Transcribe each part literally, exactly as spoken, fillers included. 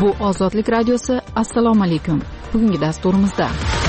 Bu Ozodlik radiosi. Assalomu alaykum. Bugungi dasturimizda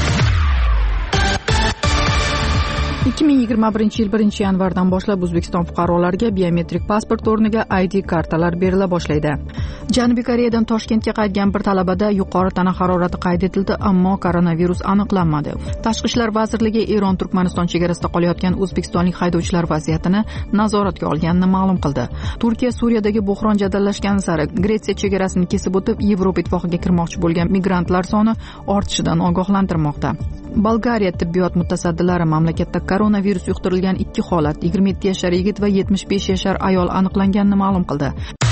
ikki ming yigirma birinchi yil birinchi yanvardan boshlab O'zbekiston fuqarolariga biometrik pasport o'rniga I D kartalar berila boshlaydi. Janubiy Koreyadan Toshkentga qaytgan bir talabada yuqori tana harorati qayd etildi, ammo koronavirus aniqlanmadi. Tashqi ishlar vazirligi Eron Turkmaniston chegarasida qolayotgan o'zbekistonlik haydovchilar vaziyatini nazoratga olganini ma'lum qildi. Turkiya Suriyadagi buhron jadallashgani sari Gretsiya chegarasini kesib o'tib Yevropa ittifoqiga kirmoqchi bo'lgan migrantlar soni ortishidan ogohlantirmoqda. Bolgariya tibbiyot mutasaddilari mamlakatda koronavirus yuqtirilgan ikki holat, yigirma yetti yashar yigit va yetmish besh yashar ayol aniqlanganini ma'lum qildi.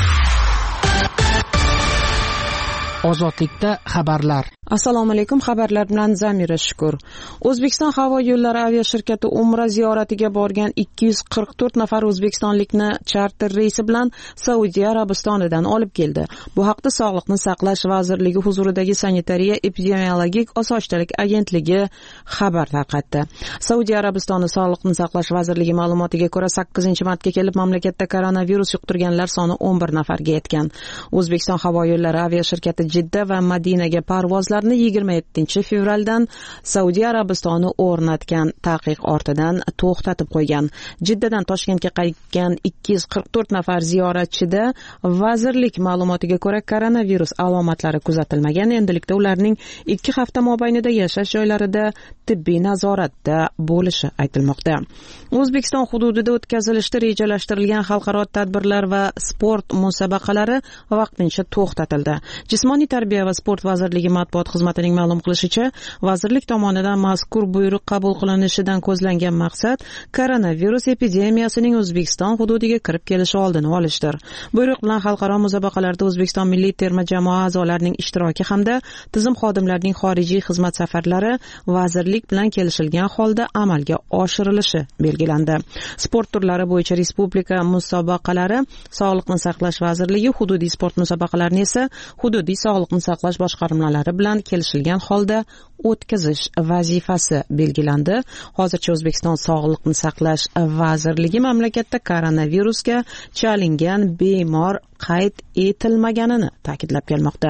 Ozodlikda xabarlar. Assalomu alaykum, xabarlar bilan Zamira Shukur. O'zbekiston havo yo'llari aviashirkati Umra ziyoratiga borgan ikki yuz qirq to'rt nafar o'zbekistonlikni charter reysi bilan Saudiya Arabistonidan olib keldi. Bu haqda Sog'liqni saqlash vazirligi huzuridagi sanitariya epidemiologik osoyishtalik agentligi xabar tarqatdi. Saudiya Arabistoni Sog'liqni saqlash vazirligi ma'lumotiga ko'ra sakkizinchi martga kelib mamlakatda koronavirus yuqtirganlar soni o'n bir nafarga yetgan. O'zbekiston havo yo'llari aviashirkati Jidda va Madinaga parvozlarni yigirma yettinchi fevraldan Saudiya Arabistoni o'rnatgan taqiq ortidan to'xtatib qo'ygan. Jiddadan Toshkentga qaytgan ikki yuz qirq to'rt nafar ziyoratchida vazirlik ma'lumotiga ko'ra koronavirus alomatlari kuzatilmagan. Endilikda ularning ikki hafta mobaynida yashash joylarida tibbiy nazoratda bo'lishi aytilmoqda. O'zbekiston hududida o'tkazilishda rejalashtirilgan xalqaro tadbirlar va sport musobaqalari vaqtincha to'xtatildi. Jismoniy tarbiya va sport vazirligi matbuot xizmatining ma'lum qilishicha, vazirlik tomonidan mazkur buyruq qabul qilinishidan ko'zlangan maqsad koronavirus epidemiyasining O'zbekiston hududiga kirib kelishi oldini olishdir. Buyruq bilan xalqaro musobaqalarda O'zbekiston milliy terma jamoa a'zolarining ishtiroki hamda tizim xodimlarining xorijiy xizmat safarlari vazirlik bilan kelishilgan holda amalga oshirilishi belgilandi. Sport turlari bo'yicha respublika musobaqalari Sog'liqni saqlash vazirligi, hududiy sport musobaqalarini esa hududiy sog'liqni saqlash boshqarmalari bilan kelishilgan holda o'tkazish vazifasi belgilandi. Hozircha O'zbekiston Sog'liqni saqlash vazirligi mamlakatda koronavirusga chalingan bemor qayd etilmaganini ta'kidlab kelmoqda.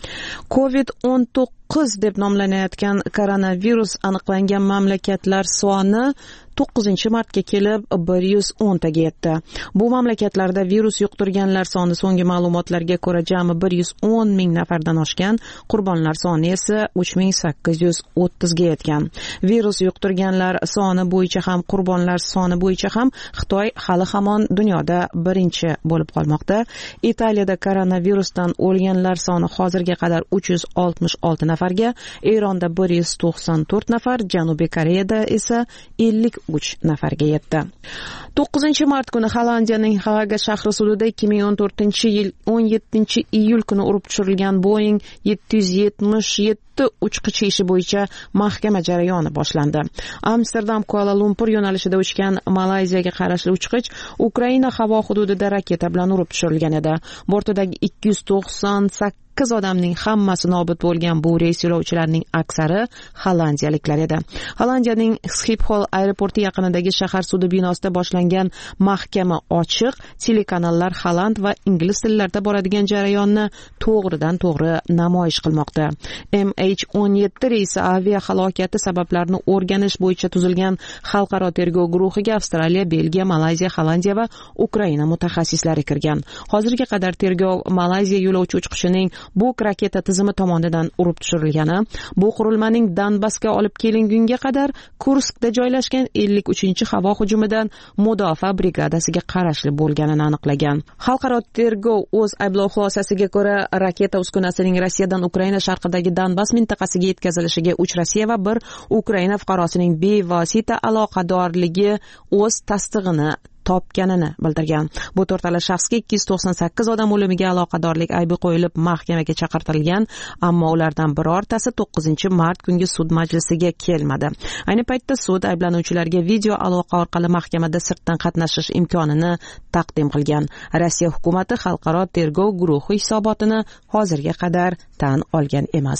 covid o'n to'qqiz deb nomlanayotgan koronavirus aniqlangan mamlakatlar soni to'qqizinchi martga kelib bir yuz o'n taga yetdi. Bu mamlakatlarda virus yuqtirganlar soni so'nggi ma'lumotlarga ko'ra jami bir yuz o'n ming nafardan oshgan, qurbonlar soni esa uch ming sakkiz yuz o'ttizga yetgan. Virus yuqtirganlar soni bo'yicha ham, qurbonlar soni bo'yicha ham Xitoy hali hamon dunyoda birinchi bo'lib qolmoqda. Italiyada koronavirusdan o'lganlar soni hozirga qadar uch yuz oltmish olti nafarga, Eronda bir yuz to'qson to'rt nafar, Janubiy Koreyada esa ellik uch nafarga yetdi. to'qqizinchi mart kuni Hollandiyaning Haaga shahri sudida ikki ming o'n to'rtinchi yil o'n yettinchi iyul kuni urib tushirilgan Boeing yetti yuz yetmish yetti uchqichi ishi bo'yicha mahkama jarayoni boshlandi. Amsterdam Kuala Lumpur yo'nalishida uchgan Malayziyaga qarashli uchqich Ukraina havo hududida raketa bilan urib tushirilgan edi. Bortidagi ikki yuz to'qson sakkiz odamning hammasi nobud bo'lgan bu reys yo'lovchilarining aksari hollandiyaliklar edi. Hollandiyaning Schiphol aeroporti yaqinidagi shahar sudi binosida boshlangan mahkama ochiq, telekanallar holland va ingliz tillarida boradigan jarayonni to'g'ridan to'g'ri namoyish qilmoqda. M H o'n yetti reysi avia halokati sabablarini o'rganish bo'yicha tuzilgan xalqaro tergov guruhiga Avstraliya, Belgiya, Malayziya, Hollandiya va Ukraina mutaxassislari kirgan. Hozirga qadar tergov Malayziya yo'lovchi uchqishining bu raketa tizimi tomonidan urib tushirilgani, bu qurilmaning Donbassga olib kelingunga qadar Kurskda joylashgan ellik uchinchi havo hujumidan mudofaa brigadasiga qarashli bo'lganini aniqlagan. Xalqaro tergov o'z ayblov xulosasiga ko'ra, raketa uskunasining Rossiyadan Ukraina sharqidagi Donbass mintaqasiga yetkazilishiga uch Rossiya va bir Ukraina fuqarosining bevosita aloqadorligi o'z tasdig'ini topganini bildirgan. Bu to'rtala shaxsga ikki yuz to'qson sakkiz odam o'limiga aloqadorlik aybi qo'yilib mahkamaga chaqirtirilgan, ammo ulardan birortasi to'qqizinchi mart kungi sud majlisiga kelmadi. Ayni paytda sud ayblanuvchilarga video aloqa orqali mahkamada sirtdan qatnashish imkonini taqdim qilgan. Rossiya hukumati xalqaro tergov guruhi hisobotini hozirga qadar tan olgan emas.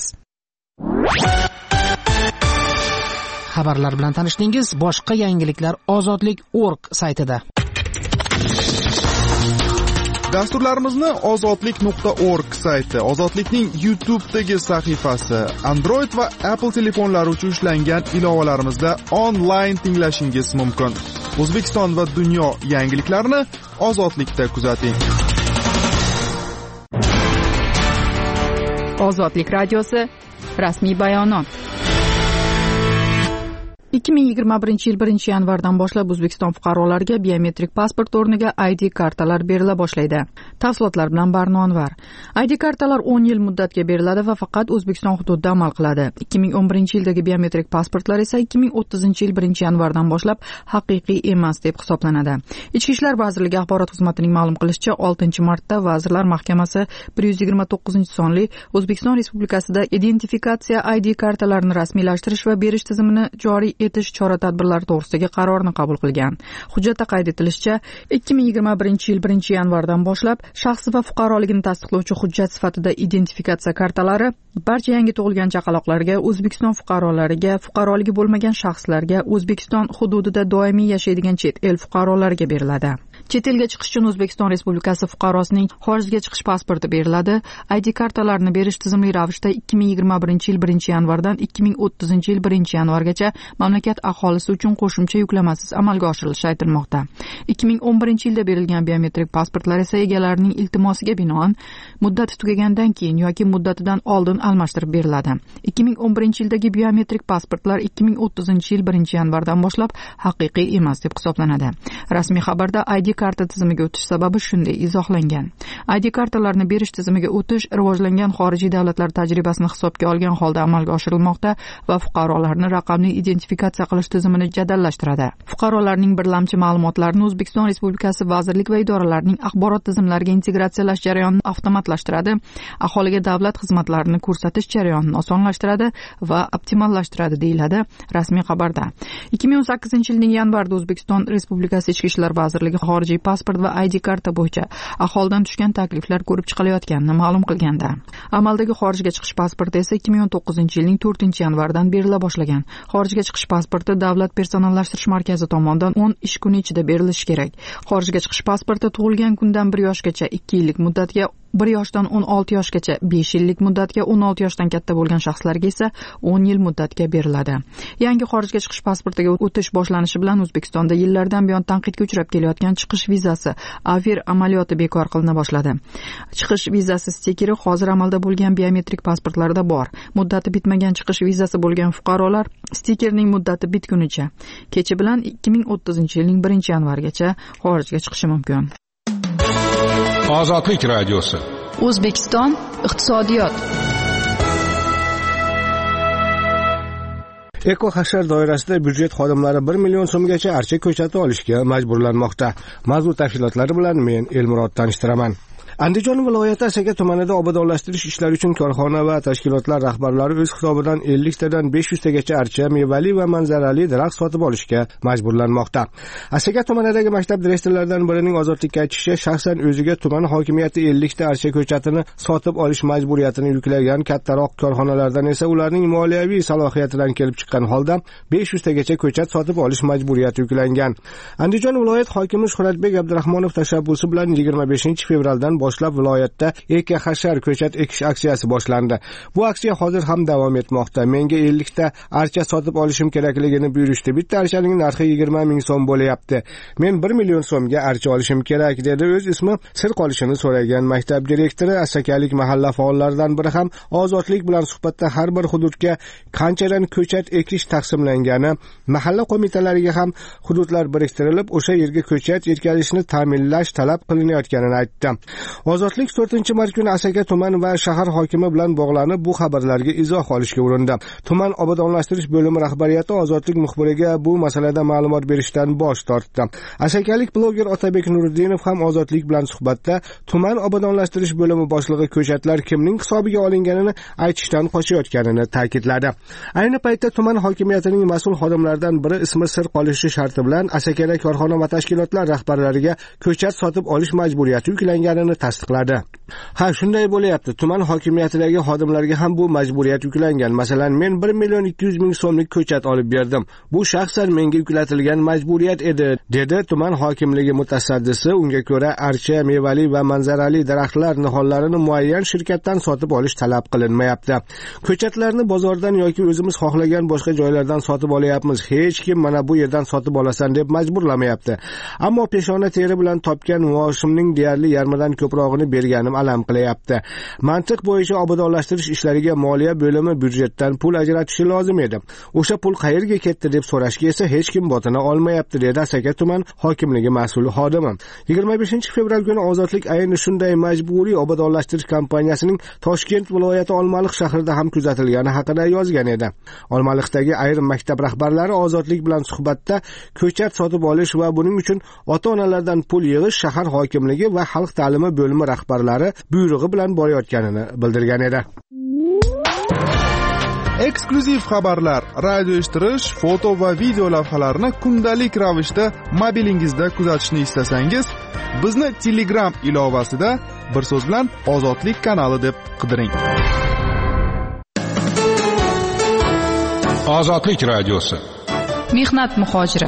Xabarlar bilan tanishdingiz. Boshqa yangiliklar ozodlik точка org saytida. Dasturlarimizni ozodlik nuqta org sayti, Ozodlikning YouTube'dagi sahifasi, Android va Apple telefonlari uchun ishlangan ilovalarimizda onlayn tinglashingiz mumkin. O'zbekiston va dunyo yangiliklarini Ozodlikda kuzating. Ozodlik radiosi rasmiy bayonot. ikki ming yigirma birinchi yil birinchi yanvardan boshlab O'zbekiston fuqarolariga biometrik pasport o'rniga I D kartalar berila boshlaydi. Tafsilotlar bilan Barno Anvar. I D kartalar o'n yil muddatga beriladi va faqat O'zbekiston hududida amal qiladi. ikki ming o'n birinchi yildagi biometrik pasportlar esa ikki ming o'ttizinchi yil birinchi yanvardan boshlab haqiqiy emas deb hisoblanadi. Ichki ishlar vazirligi axborot xizmatining ma'lum qilishicha, oltinchi martda Vazirlar Mahkamasi bir yuz yigirma to'qqizinchi sonli O'zbekiston Respublikasida identifikatsiya I D kartalarini rasmiylashtirish va berish tizimini joriy etish chora-tadbirlari to'g'risidagi qarorni qabul qilgan. Hujjatda qayd etilishicha, ikki ming yigirma birinchi yil birinchi yanvardan boshlab shaxsi va fuqaroligini tasdiqlovchi hujjat sifatida identifikatsiya kartalari barcha yangi tug'ilgan chaqaloqlarga, O'zbekiston fuqarolariga, fuqaroligi bo'lmagan shaxslarga, O'zbekiston hududida doimiy yashaydigan chet el fuqarolariga beriladi. Chet elga chiqish uchun O'zbekiston Respublikasi fuqarosining xorijga chiqish pasporti beriladi. I D kartalarni berish tizimli ravishda ikki ming yigirma birinchi yil birinchi yanvardan ikki ming o'ttizinchi yil birinchi yanvargacha mamlakat aholisi uchun qo'shimcha yuklamasiz amalga oshirilishi aytilmoqda. ikki ming o'n birinchi yilda berilgan biometrik pasportlar esa egalarining iltimosiga binoan muddati tugagandan keyin yoki muddatidan oldin almashtirib beriladi. ikki ming o'n birinchi yildagi biometrik pasportlar ikki ming o'ttizinchi yil birinchi yanvardan boshlab haqiqiy emas deb hisoblanadi. Rasmiy xabarda I D karta tizimiga o'tish sababi shunday izohlangan. I D kartalarni berish tizimiga o'tish rivojlangan xorijiy davlatlar tajribasini hisobga olgan holda amalga oshirilmoqda va fuqarolarni raqamli identifikatsiya qilish tizimini jadallashtiradi. Fuqarolarning birlamchi ma'lumotlarini O'zbekiston Respublikasi vazirlik va idoralarining axborot tizimlariga integratsiyalash jarayonini avtomatlashtiradi, aholiga davlat xizmatlarini ko'rsatish jarayonini osonlashtiradi va optimallashtiradi, deyiladi rasmiy xabarda. ikki ming o'n sakkizinchi yilning yanvarida O'zbekiston Respublikasi Ichki ishlar vazirligi xorijiy pasport va I D karta bo'yicha aholidan tushgan takliflar ko'rib chiqilayotganini ma'lum qilganda, amaldagi xorijga chiqish pasporti esa ikki ming o'n to'qqizinchi yilning to'rtinchi yanvaridan berila boshlagan. Xorijga chiqish pasporti Davlat personallashtirish markazi tomonidan o'n ish kuni ichida berilishi kerak. Xorijga chiqish pasporti tug'ilgan kundan bir yoshgacha ikki yillik muddatga, bir yoshdan o'n olti yoshgacha besh yillik muddatga, o'n olti yoshdan katta bo'lgan shaxslarga esa o'n yil muddatga beriladi. Yangi xorijga chiqish pasportiga o'tish boshlanishi bilan O'zbekistonda yillardan buyon tanqidga uchrab kelayotgan chiqish vizasi Avir amaliyoti bekor qilina boshladi. Chiqish vizasi stikeri hozir amalda bo'lgan biometrik pasportlarda bor. Muddati bitmagan chiqish vizasi bo'lgan fuqarolar stikerning muddati bitgunicha, kechi bilan ikki ming o'ttizinchi yilning birinchi yanvarigacha xorijga chiqishi mumkin. Ozodlik radiosi. O'zbekiston iqtisodiyot. Eko hashar doirasida byudjet xodimlari bir million so'mgacha archa ko'chati olishga majburlanmoqda. Mavzu tafsilotlari bilan men Elmurod tanishtiraman. Andijon viloyati Asaka tumanida obodonlashtirish ishlari uchun korxona va tashkilotlar rahbarlari o'z hisobidan ellik tadan besh yuz tagacha archa, mevali va manzarali daraxt sotib olishga majburlanmoqda. Asaka tumanidagi maktab direktorlaridan birining ozodlikka aytishicha, shaxsan o'ziga tuman hokimiyati ellik ta archa ko'chatini sotib olish majburiyatini yuklagan kattaroq korxonalardan esa ularning moliyaviy salohiyatidan kelib chiqqan holda besh yuz tagacha ko'chat sotib olish majburiyati yuklangan. Andijon viloyat hokimi Shuhratbek Abdurahmonov tashabbusi bilan yigirma beshinchi fevraldan boshlab viloyatda eka hashar ko'chat ekish aksiyasi boshlandi. Bu aksiya hozir ham davom etmoqda. Menga ellik ta archa sotib olishim kerakligini buyurishdi. Bitta archaning narxi yigirma ming so'm bo'layapti. Men bir million so'mga archa olishim kerak, dedi o'z ismi sir qolishini so'ragan maktab direktori. Asakalik mahalla faollaridan biri ham Ozodlik bilan suhbatda har bir hududga qanchadan ko'chat ekish taqsimlangani, mahalla qo'mitalariga ham hududlar biriktirilib, o'sha yerga ko'chat yetkazishni ta'minlash talab qilinayotganini aytdi. Ozodlik to'rtinchi mart kuni Asaka tuman va shahar hokimi bilan bog'lanib bu xabarlarga izoh olishga urindi. Tuman obodonlashtirish bo'limi rahbariyati Ozodlik muxbiriga bu masalada ma'lumot berishdan bosh tortdi. Asakalik bloger Otabek Nuriddinov ham Ozodlik bilan suhbatda tuman obodonlashtirish bo'limi boshlig'i ko'chatlar kimning hisobiga olinganini aytishdan qochayotganini ta'kidladi. Ayni paytda tuman hokimiyatining mas'ul xodimlaridan biri ismi sir qolishi sharti bilan Asakada korxona va tashkilotlar rahbarlariga ko'chat sotib olish majburiyati yuklanganini ekanini tasdiqladi. Ha, shunday bo'lyapti. Tuman hokimiyatidagi xodimlarga ham bu majburiyat yuklangan. Masalan, men bir million ikki yuz ming so'mlik ko'chat olib berdim. Bu shaxsan menga yuklatilgan majburiyat edi, dedi tuman hokimligi mutasaddisi. Unga ko'ra, archa, mevali va manzarali daraxtlar nihollarini muayyan shirkatdan sotib olish talab qilinmayapti. Ko'chatlarni bozordan yoki o'zimiz xohlagan boshqa joylardan sotib olyapmiz. Hech kim mana bu yerdan sotib olasan deb majburlamayapti. Ammo peshona teri bilan topgan maoshimning deyarli yarmidan ko'prog'ini berganim alam qilyapti. Mantiq bo'yicha obodonlashtirish ishlariga moliya bo'limi byudjetdan pul ajratishi lozim edi. O'sha pul qayerga ketdi deb so'rashga esa hech kim botina olmayapti, dedi Asaka tuman hokimligi mas'ul xodimi. yigirma beshinchi fevral kuni Ozodlik ayni shunday majburiy obodonlashtirish kampaniyasining Toshkent viloyati Olmaliq shahrida ham kuzatilgani haqida yozgan edi. Olmaliqdagi ayrim maktab rahbarlari Ozodlik bilan suhbatda ko'chat sotib olish va buning uchun ota-onalardan pul yig'ish shahar hokimligi va xalq ta'limi bo'limi rahbarlari buyrug'i bilan borayotganini bildirgan edi. Eksklyuziv xabarlar, radio eshittirish, foto va video lavhalarni kundalik ravishda mobilingizda kuzatishni istasangiz, bizni Telegram ilovasida bir so'z bilan Ozodlik kanali deb qidiring. Ozodlik radiosi. Mehnat muhojiri.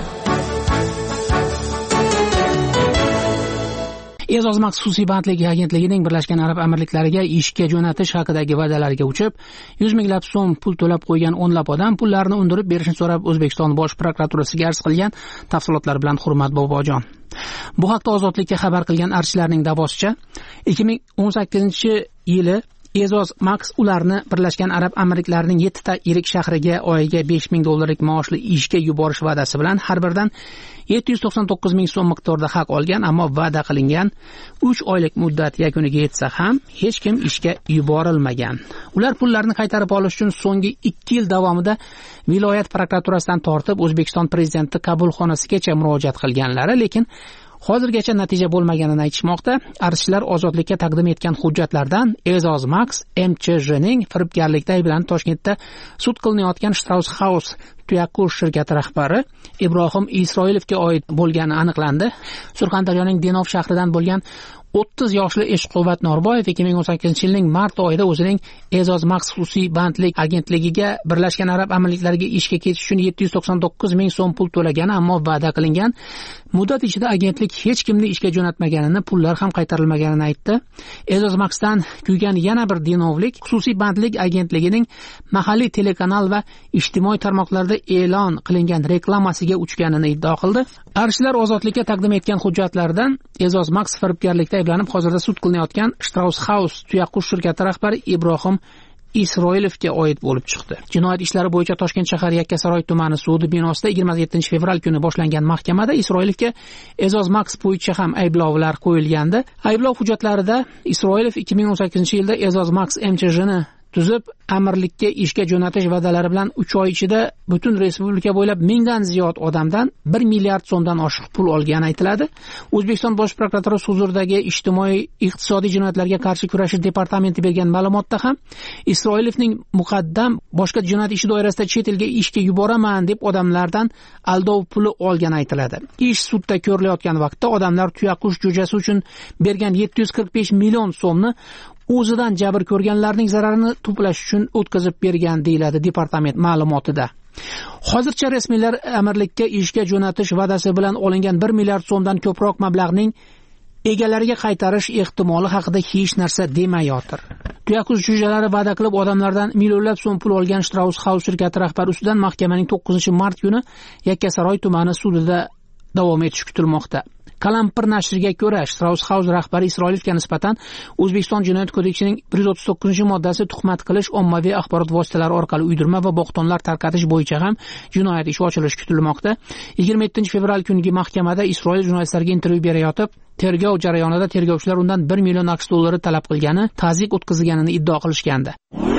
E'zoz Max xususiy bandlik agentligining Birlashgan Arab Amirliklariga ishga jo'natish haqidagi va'dalarga uchib, yuz minglab so'm pul to'lab qo'ygan o'nlab odam pullarini undirib berishni so'rab O'zbekiston Bosh prokuraturasiga arz qilgan. Tafsilotlar bilan Hurmat Bobojon. Bu haqda Ozodlikka xabar qilgan archilarning davosicha, ikki ming o'n sakkizinchi yili E'zoz Max ularni Birlashgan Arab Amirliklarining yetti ta yirik shahriga oyiga besh ming dollarlik maoshli ishga yuborish va'dasi bilan har biridan yetti yuz to'qson to'qqiz ming so'm miqdorida haq olgan, ammo va'da qilingan uch oylik muddat yakuniga yetsa ham hech kim ishga yuborilmagan. Ular pullarni qaytarib olish uchun so'nggi ikki yil davomida viloyat prokuraturasidan tortib O'zbekiston prezidenti qabulxonasigacha murojaat qilganlari, lekin hozirgacha natija bo'lmaganini aytishmoqda. Archilar Ozodlikka taqdim etgan hujjatlardan E'zoz Max M Ch Jning firibgarlikda ayblanib Toshkentda sud qilinayotgan Strauss House tuyaqush shirkati rahbari Ibrohim Isroilovga oid bo'lgani aniqlandi. Surxondaryoning Denov shahridan bo'lgan o'ttiz yoshli Eshquvvat Norboyev ikki ming o'n sakkizinchi yilning mart oyida o'zining E'zoz Max xususiy bandlik agentligiga Birlashgan Arab Amirliklariga ishga ketish uchun yetti yuz to'qson to'qqiz ming so'm pul to'lagani, ammo va'da qilingan muddat ichida agentlik hech kimni ishga jo'natmaganini, pullar ham qaytarilmaganini aytdi. E'zoz Maxdan kuygan yana bir denovlik xususiy bandlik agentligining mahalliy telekanal va ijtimoiy tarmoqlarda e'lon qilingan reklamasiga uchganini iddao qildi. Archilar Ozodlikka taqdim etgan hujjatlardan E'zoz Max firibgarlikda ayblanib hozirda sud qilinayotgan Strauss House tuyaqush shirkati rahbari Ibrohim Isroilovga oid bo'lib chiqdi. Jinoyat ishlari bo'yicha Toshkent shahar Yakkasaroy tumani sudi binosida yigirma yettinchi fevral kuni boshlangan mahkamada Isroilovga E'zoz Max bo'yicha ham ayblovlar qo'yilgandi. Ayblov hujjatlarida Isroilov ikki ming o'n sakkizinchi yilda E'zoz Max M Ch Jni tuzib amirlikka ishga jo'natish va'dalari bilan uch oy ichida butun respublika bo'ylab mingdan ziyod odamdan bir milliard so'mdan oshiq pul olgani aytiladi. O'zbekiston Bosh prokuraturasi huzuridagi ijtimoiy iqtisodiy jinoyatlarga qarshi kurashish departamenti bergan ma'lumotda ham Isroilovning muqaddam boshqa jinoyat ishi doirasida chet elga ishga yuboraman deb odamlardan aldov puli olgani aytiladi. Ish sudda ko'rilayotgan vaqtda odamlar tuyaqush jo'jasi uchun bergan yetti yuz qirq besh million so'mni o'zidan jabr ko'rganlarning zararini to'plash uchun o'tkazib bergan, deyiladi departament ma'lumotida. Hozircha rasmiylar amirlikka ishga jo'natish va'dasi bilan olingan bir milliard so'mdan ko'proq mablag'ning egalariga qaytarish ehtimoli haqida hech narsa demayotir. Tuyaqush jo'jalari va'da qilib odamlardan millionlab so'm pul olgan Strauss House shirkati rahbari ustidan mahkamaning to'qqizinchi mart kuni Yakkasaroy tumani sudida davom etishi kutilmoqda. Kalampir nashriga ko'ra, Strauss House rahbari Isroilovga nisbatan O'zbekiston Jinoyat kodeksining bir yuz o'ttiz to'qqizinchi moddasi tuhmat qilish, ommaviy axborot vositalari orqali uydirma va bo'xtonlar tarqatish bo'yicha ham jinoyat ishi ochilishi kutilmoqda. yigirma yettinchi fevral kungi mahkamada Isroil jurnalistlarga intervyu berayotib, tergov jarayonida tergovchilar undan bir million aqsh dollari talab qilgani, tazyiq o'tkazilganini iddao qilishgandi.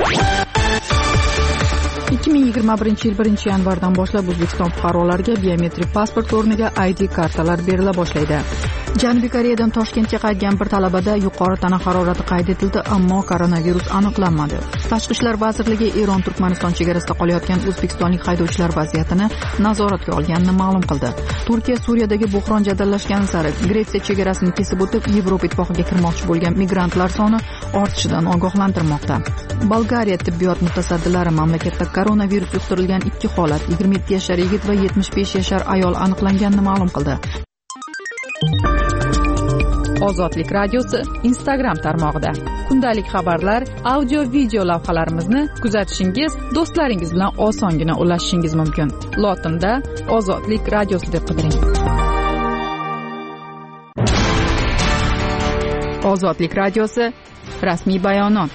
ikki ming yigirma birinchi yil birinchi yanvardan boshlab O'zbekiston fuqarolariga biometrik pasport o'rniga I D kartalar berila boshlaydi. Janubiy Koreyadan Toshkentga qaytgan bir talabada yuqori tana harorati qayd etildi, ammo koronavirus aniqlanmadi. Tashqi ishlar vazirligi Eron Turkmaniston chegarasida qolayotgan o'zbekistonlik haydovchilar vaziyatini nazoratga olganini ma'lum qildi. Turkiya Suriyadagi buhron jadallashgani sari Gretsiya chegarasini kesib o'tib Yevropa ittifoqiga kirmoqchi bo'lgan migrantlar soni ortishidan ogohlantirmoqda. Bolgariya tibbiyot mutasaddilari mamlakatda koronavirus yuqtirilgan ikki holat, yigirma yetti yashar yigit va yetmish besh yashar ayol aniqlanganini ma'lum qildi. Ozodlik radiosi Instagram tarmog'ida kundalik xabarlar, audio video lavhalarimizni kuzatishingiz, do'stlaringiz bilan osongina ulashishingiz mumkin. Lotinda Ozodlik radiosi deb qidiring. Ozodlik radiosi rasmiy bayonot.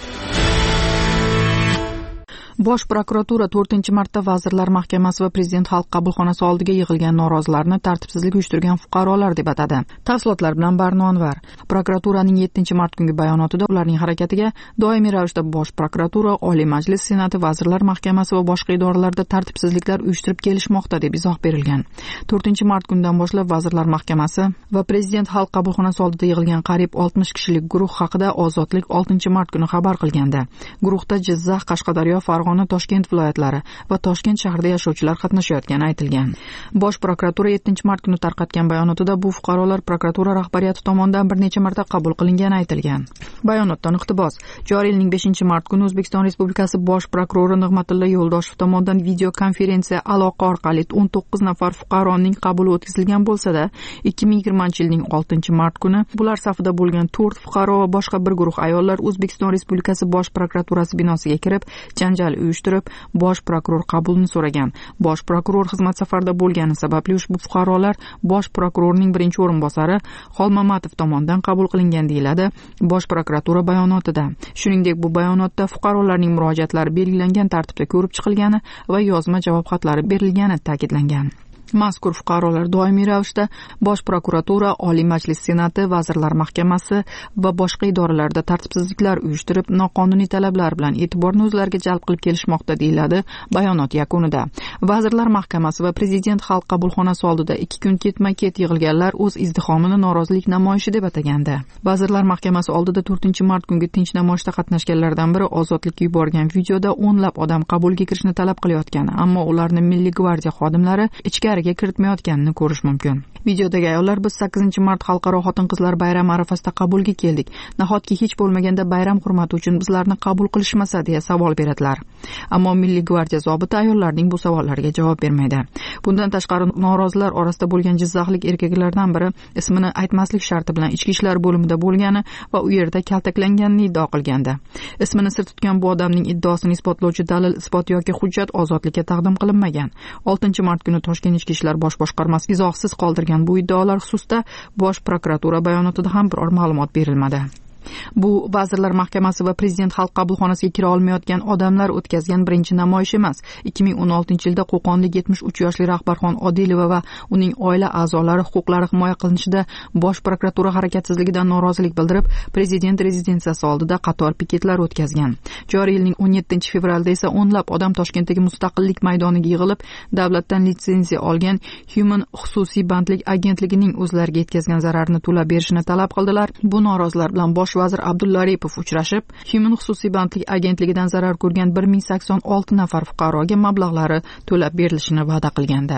Bosh prokuratura to'rtinchi marta Vazirlar Mahkamasi va Prezident Xalq qabulxonasi oldiga yig'ilgan norozilarni tartibsizlik uyushtirgan fuqarolar deb atadi. Tafsilotlar bilan Barno Anvar. Prokuraturaning yettinchi mart kungi bayonotida ularning harakatiga doimiy ravishda Bosh prokuratura, Oliy Majlis Senati, Vazirlar Mahkamasi va boshqa idoralarda tartibsizliklar uyushtirib kelishmoqda deb izoh berilgan. to'rtinchi mart kunidan boshlab Vazirlar Mahkamasi va Prezident Xalq qabulxonasi oldida yig'ilgan qariyb oltmish kishilik guruh haqida Ozodlik oltinchi mart kuni xabar qilganda, guruhda Jizzax, Qashqadaryo, Farg'ona, Toshkent viloyatlari va Toshkent shahrida yashovchilar qatnashayotgani aytilgan. Bosh prokuratura yettinchi mart kuni tarqatgan bayonotida bu fuqarolar prokuratura rahbariyati tomonidan bir necha marta qabul qilingani aytilgan. Bayonotdan iqtibos: joriy yilning beshinchi mart kuni O'zbekiston Respublikasi Bosh prokurori Nig'matilla Yo'ldoshev tomonidan video konferensiya aloqa orqali o'n to'qqiz nafar fuqaroning qabuli o'tkazilgan bo'lsa-da, ikki ming yigirmanchi yilning oltinchi mart kuni bular safida bo'lgan to'rt fuqaro va boshqa bir guruh ayollar O'zbekiston Respublikasi Bosh prokuraturasi binosiga kirib, janjal uyushtirib, bosh prokuror qabulini so'ragan. Bosh prokuror xizmat safarida bo'lgani sababli ushbu fuqarolar bosh prokurorning birinchi o'rinbosari Xolmamatov tomonidan qabul qilingan deyiladi Bosh prokuratura bayonotida. Shuningdek, bu bayonotda fuqarolarning murojaatlari belgilangan tartibda ko'rib chiqilgani va yozma javob xatlari berilgani ta'kidlangan. Mazkur fuqarolar doimiy ravishda Bosh prokuratura, Oliy Majlis Senati, Vazirlar Mahkamasi va boshqa idoralarda tartibsizliklar uyushtirib, noqonuniy talablar bilan e'tiborni o'zlariga jalb qilib kelishmoqda deyiladi bayonot yakunida. Vazirlar Mahkamasi va Prezident Xalq qabulxonasi oldida ikki kun ketma-ket yig'ilganlar o'z izdihomini norozilik namoyishi deb atagandi. Vazirlar Mahkamasi oldida to'rtinchi mart kungi tinch namoyishda qatnashganlardan biri Ozodlikka yuborgan videoda o'nlab odam qabulga kirishni talab qilayotgani, ammo ularni Milliy gvardiya xodimlari ichkari kiritmayotganini ko'rish mumkin. Videodagi ayollar: biz sakkizinchi mart xalqaro xotin-qizlar bayrami arafasida qabulga keldik. Nahotki hech bo'lmaganda bayram hurmati uchun bizlarni qabul qilishmasa deya savol beradilar. Ammo Milliy gvardiya zobiti ayollarning bu savollariga javob bermaydi. Bundan tashqari, norozilar orasida bo'lgan jizzaxlik erkaklardan biri ismini aytmaslik sharti bilan ichki ishlar bo'limida bo'lgani va u yerda kaltaklanganini iddao qilgandi. Ismini sir tutgan bu odamning iddaosini isbotlovchi dalil, isbot yoki hujjat ozodlikka taqdim qilinmagan. oltinchi mart kuni Toshkent ichki ishlar bosh boshqarmasi izohsiz qoldirgan bu iddaolar xususida Bosh prokuratura bayonotida ham biror ma'lumot berilmadi. Bu Vazirlar Mahkamasi va Prezident Xalq qabulxonasiga kira olmayotgan odamlar o'tkazgan birinchi namoyish emas. ikki ming o'n oltinchi yilda Qo'qonlik yetmish uch yoshli Rahbarxon Odilova va uning oila a'zolari huquqlari himoya qilinishida Bosh prokuratura harakatsizligidan norozilik bildirib, Prezident rezidensiyasi oldida qator piketlar o'tkazgan. Joriy yilning o'n yettinchi fevralda esa o'nlab odam Toshkentdagi Mustaqillik maydoniga yig'ilib, davlatdan litsenziya olgan Human xususiy bandlik agentligining o'zlariga yetkazgan zararni to'lab berishini talab qildilar. Bu norozilar bilan Bosh vazir Abdulla Aripov uchrashib, Human xususiy bandlik agentligidan zarar ko'rgan bir ming sakson olti nafar fuqaroga mablag'lari to'lab berilishini va'da qilgandi.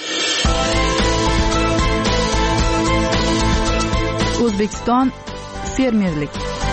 O'zbekiston fermerlik.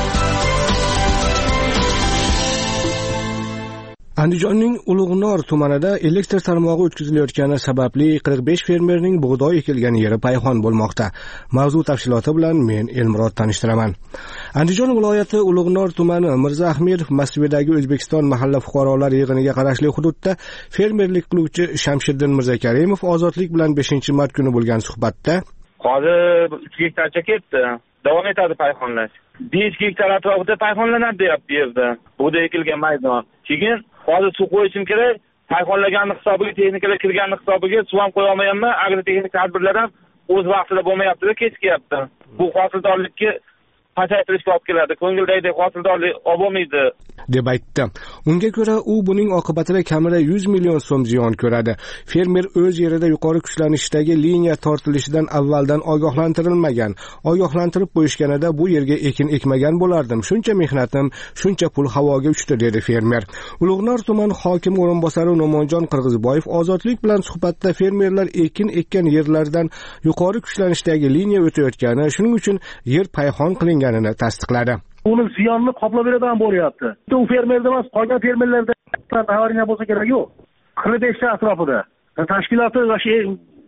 Andijonning Ulug'nor tumanida elektr tarmog'i o'tkazilayotgani sababli qirq besh fermerning bug'doy ekilgan yeri payhon bo'lmoqda. Mavzu tafsiloti bilan men Elmurod tanishtiraman. Andijon viloyati Ulug'nor tumani Mirza Ahmedov masjididagi O'zbekiston mahalla fuqarolar yig'iniga qarashli hududda fermerlik qiluvchi Shamshiddin Mirzakarimov Ozodlik bilan beshinchi mart kuni bo'lgan suhbatda: hozir uch gektarcha ketdi. Davom etadi payhonlash. besh gektar atrofida payhonlanadi deyapti yerda. Bug'doy ekilgan maydon. Keyin hozir suv qo'yishim kerak. Payhonlagan hisobiga, texnikalar kirgan hisobiga suv ham qo'ya olmayapman. Agrotexnik tadbirlar ham o'z vaqtida bo'lmayapti-da, kechikyapti. Bu hosildorlikka pasaytirishga olib keladi. Ko'ngildagidek hosildorlik olib bo'lmaydi deb aytdi. Unga ko'ra, u buning oqibatida kamida yuz million so'm ziyon ko'radi. Fermer o'z yerida yuqori kuchlanishdagi liniya tortilishidan avvaldan ogohlantirilmagan. Ogohlantirib qo'yishganida bu yerga ekin ekmagan bo'lardim. Shuncha mehnatim, shuncha pul havoga uchdi, dedi fermer. Ulug'nor tuman hokim o'rinbosari No'monjon Qirg'izboyev Ozodlik bilan suhbatda fermerlar ekin ekkan yerlardan yuqori kuchlanishdagi liniya o'tayotgani, shuning uchun yer payhon qilinganini tasdiqladi. Uni ziyonni qoplab beradigan bo'lyapti. U fermerda emas, qolgan fermerlarda avariya bo'lsa kerak yo'q. qirq besh ta atrofida. Tashkiloti va shu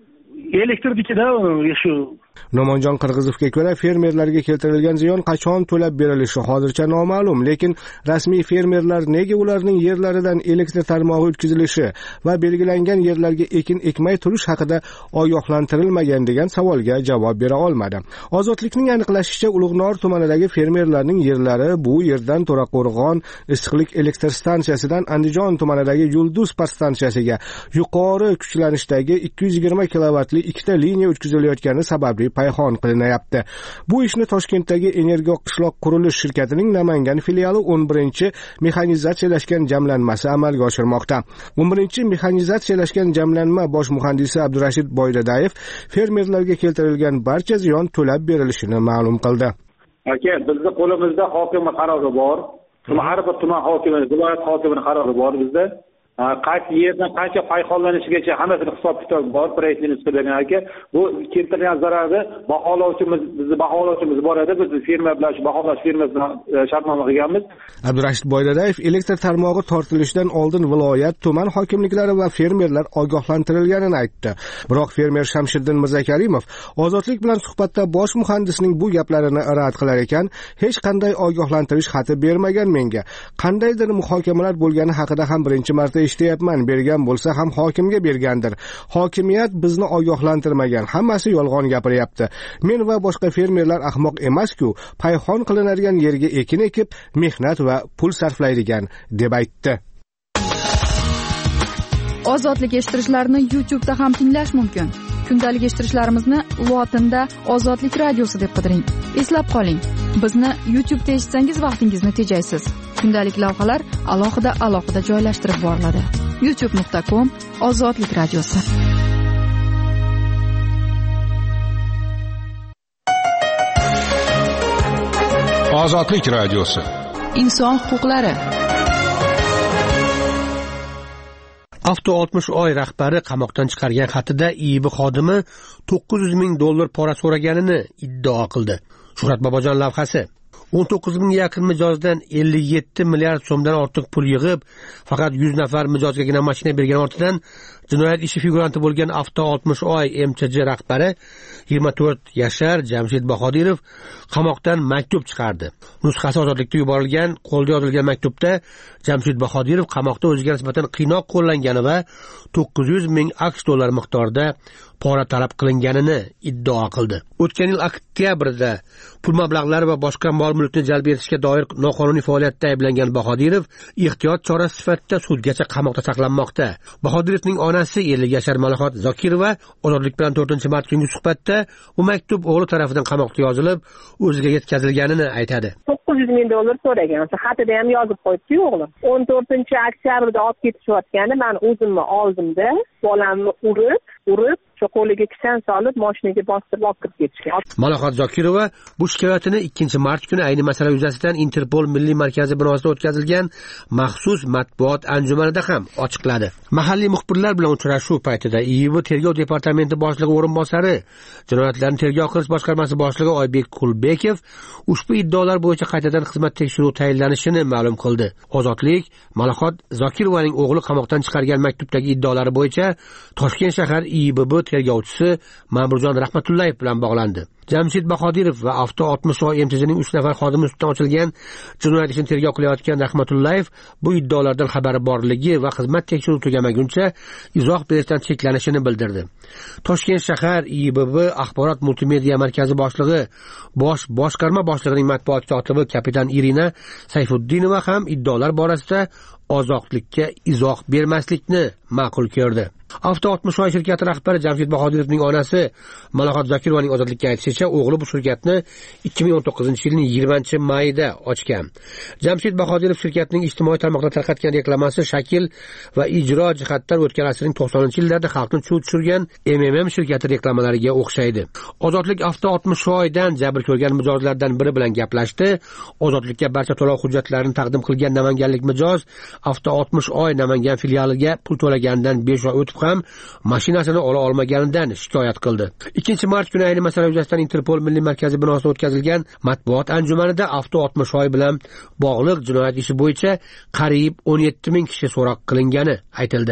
elektrikida shu No'monjon Qirg'izovga ko'ra, fermerlarga keltirilgan ziyon qachon to'lab berilishi hozircha noma'lum, lekin rasmiy fermerlar nega ularning yerlaridan elektr tarmog'i o'tkazilishi va belgilangan yerlarga ekin ekmay turish haqida ogohlantirilmagan degan savolga javob bera olmadi. Ozodlikning aniqlashicha, Ulug'nor tumanidagi fermerlarning yerlari bu yerdan To'raqo'rg'on issiqlik elektr stansiyasidan Andijon tumanidagi Yulduz podstansiyasiga yuqori kuchlanishdagi ikki yuz yigirma kilovatli ikkita liniya o'tkazilayotgani sababli payhon qilinayapti. Bu ishni Toshkentdagi Energiya qishloq qurilish shirkatining Namangan filiali o'n birinchi mexanizatsiyalashgan jamlanmasi amalga oshirmoqda. o'n birinchi mexanizatsiyalashgan jamlanma bosh muhandisi Abdurashid Boydadayev fermerlarga keltirilgan barcha ziyon to'lab berilishini ma'lum qildi. Aka, bizning qo'limizda hokimning qarori bor. Har bir tuman hokimi, viloyat hokimining qarori bor bizda. Qaysi yerdan qancha payhonlanishigacha hammasini hisob-kitob bor, proyektini ishlagan aka. Bu keltirilgan zararni baholovchimiz, bizni baholovchimiz bor edi. Biz firma bilan shu baholash firmasi bilan shartnoma qilganmiz. Abdurashid Boydadayev elektr tarmog'i tortilishidan oldin viloyat, tuman hokimliklari va fermerlar ogohlantirilganini aytdi. Biroq fermer Shamshiddin Mirzakarimov Ozodlik bilan suhbatda bosh muhandisning bu gaplarini rad qilar ekan, hech qanday ogohlantirish xati bermagan menga. Qandaydir muhokamalar bo'lgani haqida ham birinchi marta eshityapman, bergan bo'lsa ham hokimga bergandir. Hokimiyat bizni ogohlantirmagan, hammasi yolg'on gapiryapti. Men va boshqa fermerlar ahmoq emas-ku, payhon qilinadigan yerga ekin ekib, mehnat va pul sarflaydigan, deb aytdi. Ozodlik eshittirishlarni YouTube'da ham tinglash mumkin. Kundalik eshittirishlarimizni lotinda Ozodlik radiosi deb qidiring. Eslab qoling, bizni YouTube'da eshitsangiz vaqtingizni tejaysiz. Kundalik lavhalar alohida alohida joylashtirib boriladi. youtube nuqta com Ozodlik radiosi. Ozodlik radiosi. Inson huquqlari. Avto oltmish oy rahbari qamoqdan chiqargan xatida I I B xodimi to'qqiz yuz ming dollar pora so'raganini iddao qildi. Shuhrat Bobojon lavhasi. o'n to'qqiz ming yaqin mijozdan ellik yetti milliard so'mdan ortiq pul yig'ib, faqat yuz nafar mijozgagina mashina bergan ortidan jinoyat ishi figuranti bo'lgan Avto oltmish oy M Ch J rahbari yigirma to'rt yashar Jamshid Bahodirov qamoqdan maktub chiqardi. Nusxasi ozodlikka yuborilgan, qo'lda yozilgan maktubda Jamshid Bahodirov qamoqda o'ziga nisbatan qiynoq qo'llangani va to'qqiz yuz ming aqsh dollar miqdorida pora talab qilinganini iddao qildi. O'tgan yil oktyabrda pul mablag'lari va boshqa mol-mulkni jalb etishga doir noqonuniy faoliyatda ayblangan Bahodirov ehtiyot chorasi sifatida sudgacha qamoqda saqlanmoqda. Bahodirovning onasi ellik yashar Malahot Zokirova Ozodlik bilan to'rtinchi mart kungi suhbatda bu maktub o'g'li tomonidan qamoqda yozilib, o'ziga yetkazilganini aytadi. to'qqiz yuz ming dollar so'ragan. Xatida ham yozib qo'yibdi o'g'lim. o'n to'rtinchi oktyabrda olib ketishayotgani men o'zimni oldimda bolamni urib, urib shu qo'liga kishan solib mashinaga bostirib olib kirib ketishgan. Malahot Zokirova bu shikoyatini ikkinchi mart kuni ayni masala yuzasidan Interpol milliy markazi binosida o'tkazilgan maxsus matbuot anjumanida ham ochiqladi. Mahalliy muxbirlar bilan uchrashuv paytida I I B tergov departamenti boshlig'i o'rinbosari, jinoyatlarni tergov qilish boshqarmasi boshlig'i Oybek Kulbekov ushbu iddaolar bo'yicha qaytadan xizmat tekshiruvi tayinlanishini ma'lum qildi. Ozodlik Malahot Zokirovaning o'g'li qamoqdan chiqargan maktubdagi iddaolari bo'yicha Toshkent shahar I I B B tergovchisi Ma'murjon Rahmatullayev bilan bog'landi. Jamshid Bahodirov va Avto oltmish oy M Ch Jning uch nafar xodimi ustidan ochilgan jinoyat ishini tergov qilayotgan Rahmatullayev bu iddaolardan xabari borligi va xizmat tekshiruvi tugamaguncha izoh berishdan cheklanishini bildirdi. Toshkent shahar I I B B axborot multimedia markazi boshlig'i, bosh boshqarma boshlig'ining matbuot kotibi kapitan Irina Sayfuddinova ham iddaolar borasida ozodlikka izoh bermaslikni ma'qul ko'rdi. Avto oltmish oy shirkati rahbari Jamshid Bahodirovning onasi Malahot Zokirovaning ozodlikka aytishicha, aytishlaricha o'g'li bu shirkatni ikki ming o'n to'qqizinchi yilning yigirmanchi mayida ochgan. Jamshid Bahodirov shirkatning ijtimoiy tarmoqlarda tarqatgan reklamasi shakl va ijro jihatdan o'tgan asrning to'qsoninchi yillarida xalqni chuv tushirgan M M M shirkati reklamalariga o'xshaydi. Ozodlik Avto oltmishvoydan jabr ko'rgan mijozlardan biri bilan gaplashdi. Ozodlikka barcha to'lov hujjatlarini taqdim qilgan namanganlik mijoz Avto oltmishvoy Namangan filialiga pul to'laganidan besh oy o'tib ham mashinasini ola olmaganidan shikoyat qildi. ikkinchi mart kuni ayni masala yuzasidan Interpol milliy markazi binosida o'tkazilgan matbuot anjumanida Avto oltmishvoy bilan bog'liq jinoyat ishi bo'yicha qariyb o'n yetti ming kishi so'roq qilingani aytildi.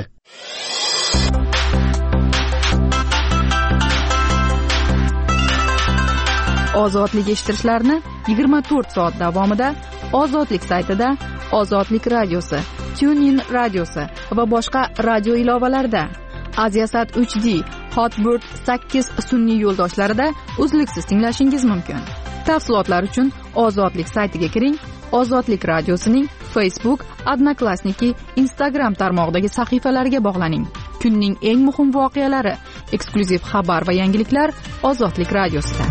Ozodlik eshittirishlarni yigirma to'rt soat davomida Ozodlik saytida, Ozodlik radiosi, TuneIn radiosi va boshqa radio ilovalarida, Aziasat uch D, Hotbird sakkiz sun'iy yo'ldoshlarida uzluksiz tinglashingiz mumkin. Tafsilotlar uchun Ozodlik saytiga kiring. Ozodlik radiosining Facebook, Odnoklassniki, Instagram tarmog'idagi sahifalariga bog'laning. Kunning eng muhim voqealari, eksklyuziv xabar va yangiliklar Ozodlik radiosida.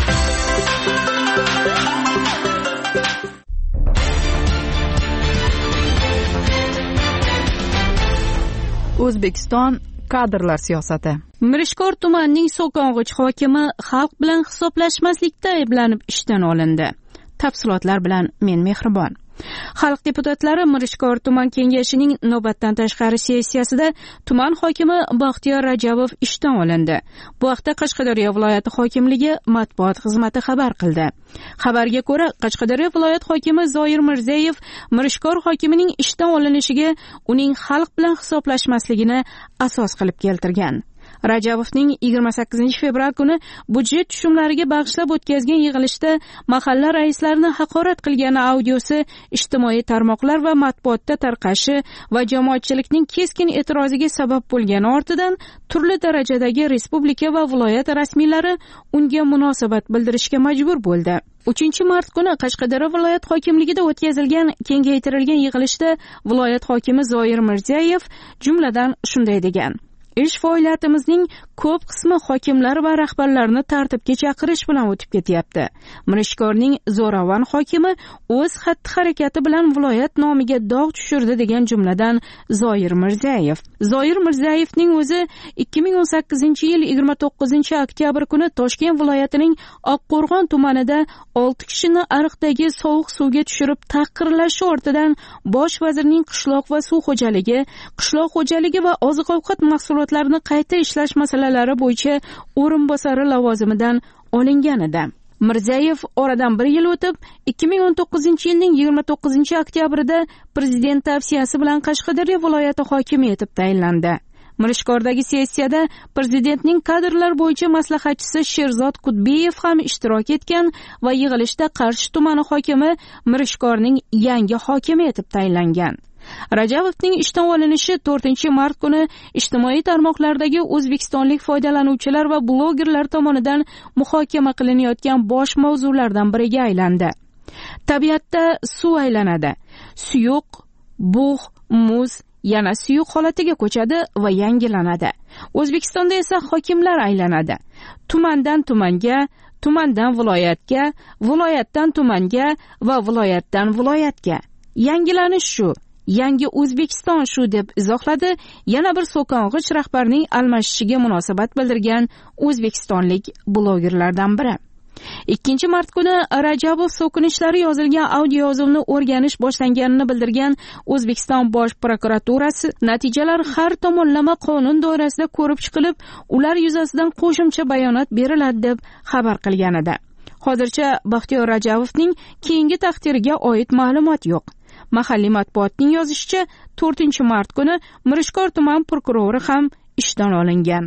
O'zbekiston kadrlar siyosati. Mirishkor tumanining So'kong'ich hokimi xalq bilan hisoblashmaslikda ayblanib ishdan olindi. Tafsilotlar bilan men Mehribon. Xalq deputatlari Mirishkor tuman kengashining navbatdan tashqari sessiyasida tuman hokimi Baxtiyor Rajabov ishdan olindi. Bu haqda Qashqadaryo viloyati hokimligi matbuot xizmati xabar qildi. Xabarga ko'ra, Qashqadaryo viloyat hokimi Zoir Mirzayev Mirishkor hokimining ishdan olinishiga uning xalq bilan hisoblashmasligini asos qilib keltirgan. Rajabovning yigirma sakkizinchi fevral kuni budjet tushumlariga bag'ishlab o'tkazgan yig'ilishda mahalla raislarini haqorat qilgani audiosi ijtimoiy tarmoqlar va matbuotda tarqashi va jamoatchilikning keskin e'tiroziga sabab bo'lgani ortidan turli darajadagi respublika va viloyat rasmiylari unga munosabat bildirishga majbur bo'ldi. uchinchi mart kuni Qashqadaryo viloyat hokimligida o'tkazilgan kengaytirilgan yig'ilishda viloyat hokimi Zoir Mirzayev jumladan shunday degan: Ish faoliyatimizning ko'p qismi hokimlar va rahbarlarni tartibga chaqirish bilan o'tib ketyapti. Mirishkorning zo'ravon hokimi o'z xatti-harakati bilan viloyat nomiga dog' tushirdi degan jumladan Zoir Mirzayev. Zoir Mirzayevning o'zi ikki ming o'n sakkizinchi yil yigirma to'qqizinchi oktyabr kuni Toshkent viloyatining Oqqo'rg'on tumanida olti kishini ariqdagi sovuq suvga tushirib tahqirlashi ortidan bosh vazirning qishloq va suv xo'jaligi, qishloq xo'jaligi va oziq-ovqat mahsulotlarini qayta ishlash masalalari bo'yicha o'rinbosari lavozimidan olingan edi. Mirzayev oradan bir yil o'tib, ikki ming o'n to'qqizinchi yilning yigirma to'qqizinchi oktyabrida prezident tavsiyasi bilan Qashqadaryo viloyati hokimi etib tayinlandi. Mirishkordagi sessiyada prezidentning kadrlar bo'yicha maslahatchisi Sherzod Qutbiyev ham ishtirok etgan va yig'ilishda Qarshi tumani hokimi Mirishkorning yangi hokimi etib tayinlangan. Rajabovning ishdan olinishi to'rtinchi mart kuni ijtimoiy tarmoqlardagi o'zbekistonlik foydalanuvchilar va blogerlar tomonidan muhokama qilinayotgan bosh mavzulardan biriga aylandi. Tabiatda suv aylanadi. Suyuq, bug', muz yana suyuq holatiga ko'chadi va yangilanadi. O'zbekistonda esa hokimlar aylanadi. Tumandan tumanga, tumandan viloyatga, viloyatdan tumanga va viloyatdan viloyatga. Yangilanish shu. Yangi O'zbekiston shu deb izohladi yana bir So'kong'ich rahbarning almashishiga munosabat bildirgan o'zbekistonlik blogerlardan biri. ikkinchi mart kuni Rajabov so'kinishlari yozilgan audio yozuvni o'rganish boshlanganini bildirgan O'zbekiston bosh prokuraturasi natijalar har tomonlama qonun doirasida ko'rib chiqilib, ular yuzasidan qo'shimcha bayonot beriladi deb xabar qilgan edi. Hozircha Baxtiyor Rajabovning keyingi taqdiriga oid ma'lumot yo'q. Mahalliy matbuotning yozishicha, to'rtinchi mart kuni Mirishkor tuman prokurori ham ishdan olingan.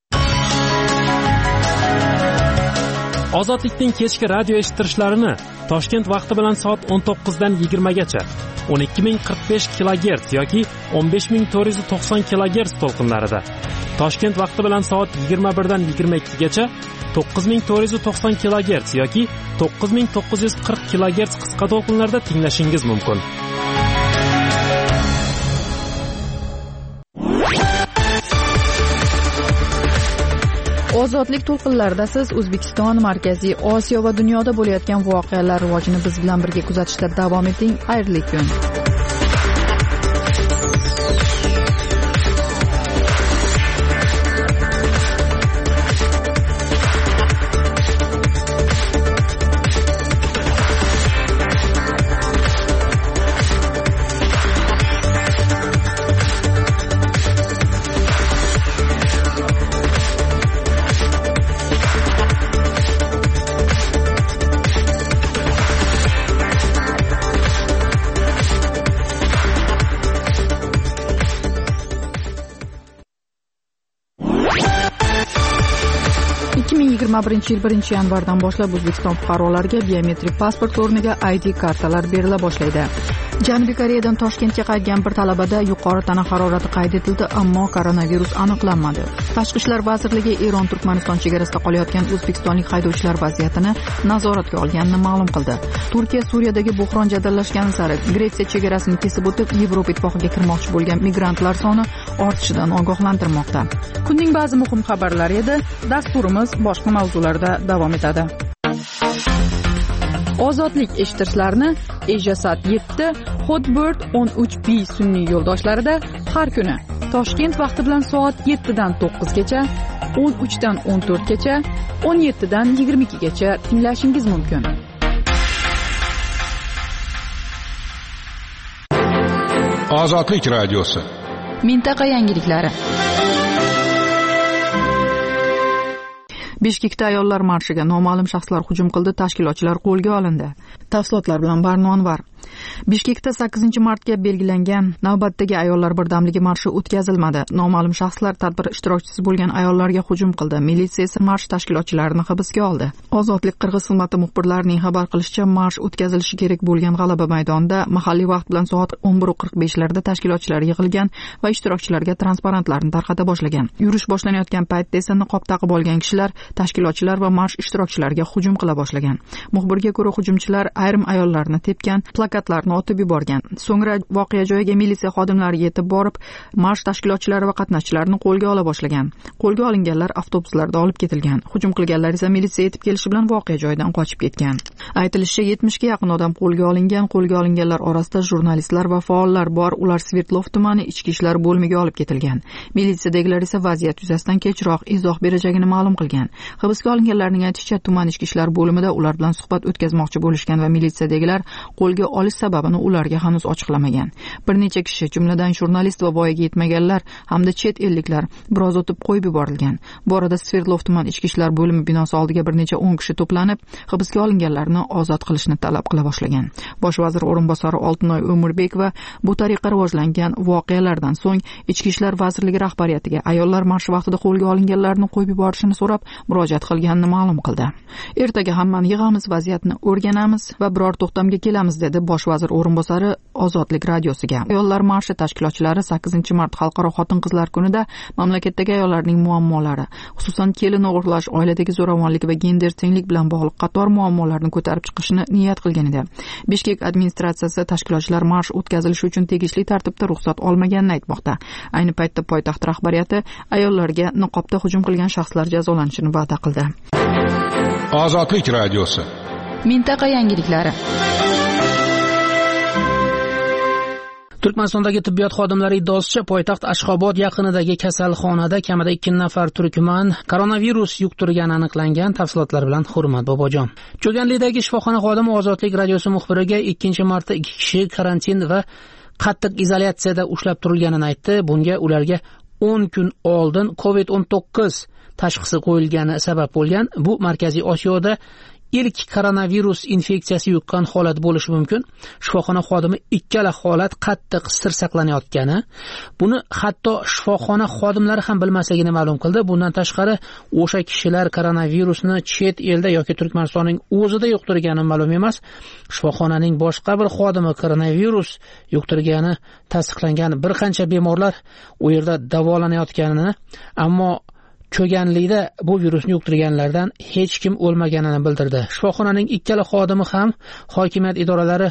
Ozodlikning kechki radio eshittirishlarini Toshkent vaqti bilan soat o'n to'qqizdan yigirmagacha o'n ikki ming qirq besh kilogerts yoki o'n besh ming to'rt yuz to'qson kilogerts to'lqinlarida, Toshkent vaqti bilan soat yigirma birdan yigirma ikkigacha to'qqiz ming to'rt yuz to'qson kilogerts yoki to'qqiz ming to'qqiz yuz qirq kilogerts qisqa to'lqinlarda tinglashingiz mumkin. Ozodlik to'lqinlarida siz O'zbekiston, Markaziy Osiyo va dunyoda bo'layotgan voqealar rivojini biz bilan birga kuzatishda davom eting. Xayrli kun. ikki ming yigirma birinchi yil birinchi yanvardan boshlab O'zbekiston fuqarolariga biometrik pasport o'rniga I D kartalar berila boshlaydi. Janubiy Koreyadan Toshkentga qaytgan bir talabada yuqori tana harorati qayd etildi, ammo koronavirus aniqlanmadi. Tashqi ishlar vazirligi Eron Turkmaniston chegarasida qolayotgan o'zbekistonlik haydovchilar vaziyatini nazoratga olganini ma'lum qildi. Turkiya Suriyadagi buhron jadallashgani sari Gretsiya chegarasini kesib o'tib Yevropa ittifoqiga kirmoqchi bo'lgan migrantlar soni ortishidan ogohlantirmoqda. Kunning ba'zi muhim xabarlari edi. Dasturimiz boshqa mavzularda davom etadi. Ozodlik eshittirishlarni Ejasat yetti, Hotbird o'n uch B sun'iy yo'ldoshlarida har kuni Toshkent vaqti bilan soat yettidan to'qqizgacha, o'n uchdan o'n to'rtgacha, o'n yettidan yigirma ikkigacha tinglashingiz mumkin. Ozodlik radiosi. Mintaqa yangiliklari. Bishkekda ayollar marshiga noma'lum shaxslar hujum qildi, tashkilotchilar qo'lga olindi. Tafsilotlar bilan Barno Anvar. Bishkekda sakkizinchi martga belgilangan navbatdagi ayollar birdamligi marshi o'tkazilmadi. Noma'lum shaxslar tadbir ishtirokchisi bo'lgan ayollarga hujum qildi. Militsiya esa marsh tashkilotchilarini hibsga oldi. Ozodlik Qirg'iz xizmati muxbirlarining xabar qilishicha, marsh o'tkazilishi kerak bo'lgan G'alaba maydonida mahalliy vaqt bilan soat o'n bir qirq besh larda tashkilotchilar yig'ilgan va ishtirokchilarga transparentlarni tarqata boshlagan. Yurish boshlanayotgan paytda esa niqob taqib olgan kishilar tashkilotchilar va marsh ishtirokchilariga hujum qila boshlagan. Muxbirga ko'ra, hujumchilar ayrim ayollarni tepgan, plakatlarni otib yuborgan. So'ngra voqea joyiga militsiya xodimlari yetib borib, marsh tashkilotchilari va qatnashchilarini qo'lga ola boshlagan. Qo'lga olinganlar avtobuslarda olib ketilgan. Hujum qilganlar esa militsiya yetib kelishi bilan voqea joyidan qochib ketgan. Aytilishicha, yetmishga yaqin odam qo'lga olingan. Qo'lga olinganlar orasida jurnalistlar va faollar bor. Ular Sverdlov tumani ichki ishlar bo'limiga olib ketilgan. Militsiyadagilar esa vaziyat yuzasidan kechroq izoh berajagini ma'lum qilgan. Hibsga olinganlarning aytishicha, tuman ichki ishlar bo'limida ular bilan suhbat o'tkazmoqchi bo'lishgan va militsiyadagilar qo'lga olish sababini ularga hanuz ochiqlamagan. Bir necha kishi, jumladan jurnalist va voyaga yetmaganlar hamda chet elliklar biroz o'tib qo'yib yuborilgan. Bu orada Sverdlov tuman ichki ishlar bo'limi binosi oldiga bir necha o'n kishi to'planib, hibsga olinganlarni ozod qilishni talab qila boshlagan. Bosh vazir o'rinbosari Oltinoy O'murbekova bu tariqa rivojlangan voqealardan so'ng ichki ishlar vazirligi rahbariyatiga ayollar marshi vaqtida qo'lga olinganlarni qo'yib yuborishini so'rab murojaat qilganini ma'lum qildi. Ertaga hammani yig'amiz, vaziyatni o'rganamiz va biror to'xtamga kelamiz, dedi bosh vazir o'rinbosari Ozodlik radiosiga. Ayollar marshi tashkilotchilari sakkizinchi mart Xalqaro xotin-qizlar kunida mamlakatdagi ayollarning muammolari, xususan kelin o'g'irlash, oiladagi zo'ravonlik va gender tenglik bilan bog'liq qator muammolarni ko'tarib chiqishni niyat qilgan edi. Bishkek administratsiyasi tashkilotchilar marsh o'tkazilishi uchun tegishli tartibda ruxsat olmaganini aytmoqda. Ayni paytda poytaxt rahbariyati ayollarga niqobda hujum qilgan shaxslar jazolanishini va'da qildi. Ozodlik radiosi. Mintaqa yangiliklari. Turkmanistondagi tibbiyot xodimlari iddaosicha, poytaxt Ashxobod yaqinidagi kasalxonada kamida ikki nafar turkman koronavirus yuqtirgani aniqlangan. Tafsilotlar bilan Hurmat Bobojon. Cho'ganlidagi shifoxona xodimi Ozodlik radiosi muxbiriga ikkinchi marta ikki kishi karantin va qattiq izolyatsiyada ushlab turilganini aytdi. Bunga ularga o'n kun oldin covid o'n to'qqiz tashxisi qo'yilgani sabab bo'lgan. Bu Markaziy Osiyoda ilk koronavirus infeksiyasi yuqqan holat bo'lishi mumkin. Shifoxona xodimi ikkala holat qattiq sir saqlanayotgani, buni hatto shifoxona xodimlari ham bilmasligini ma'lum qildi. Bundan tashqari, o'sha kishilar koronavirusni chet elda yoki Turkmanistonning o'zida yuqtirgani ma'lum emas. Shifoxonaning boshqa bir xodimi koronavirus yuqtirgani tasdiqlangan. Bir qancha bemorlar u yerda davolanayotganini, ammo Cho'ganlida bu virusni yuqtirganlardan hech kim o'lmaganini bildirdi. Shifoxonaning ikkala xodimi ham hokimiyat idoralari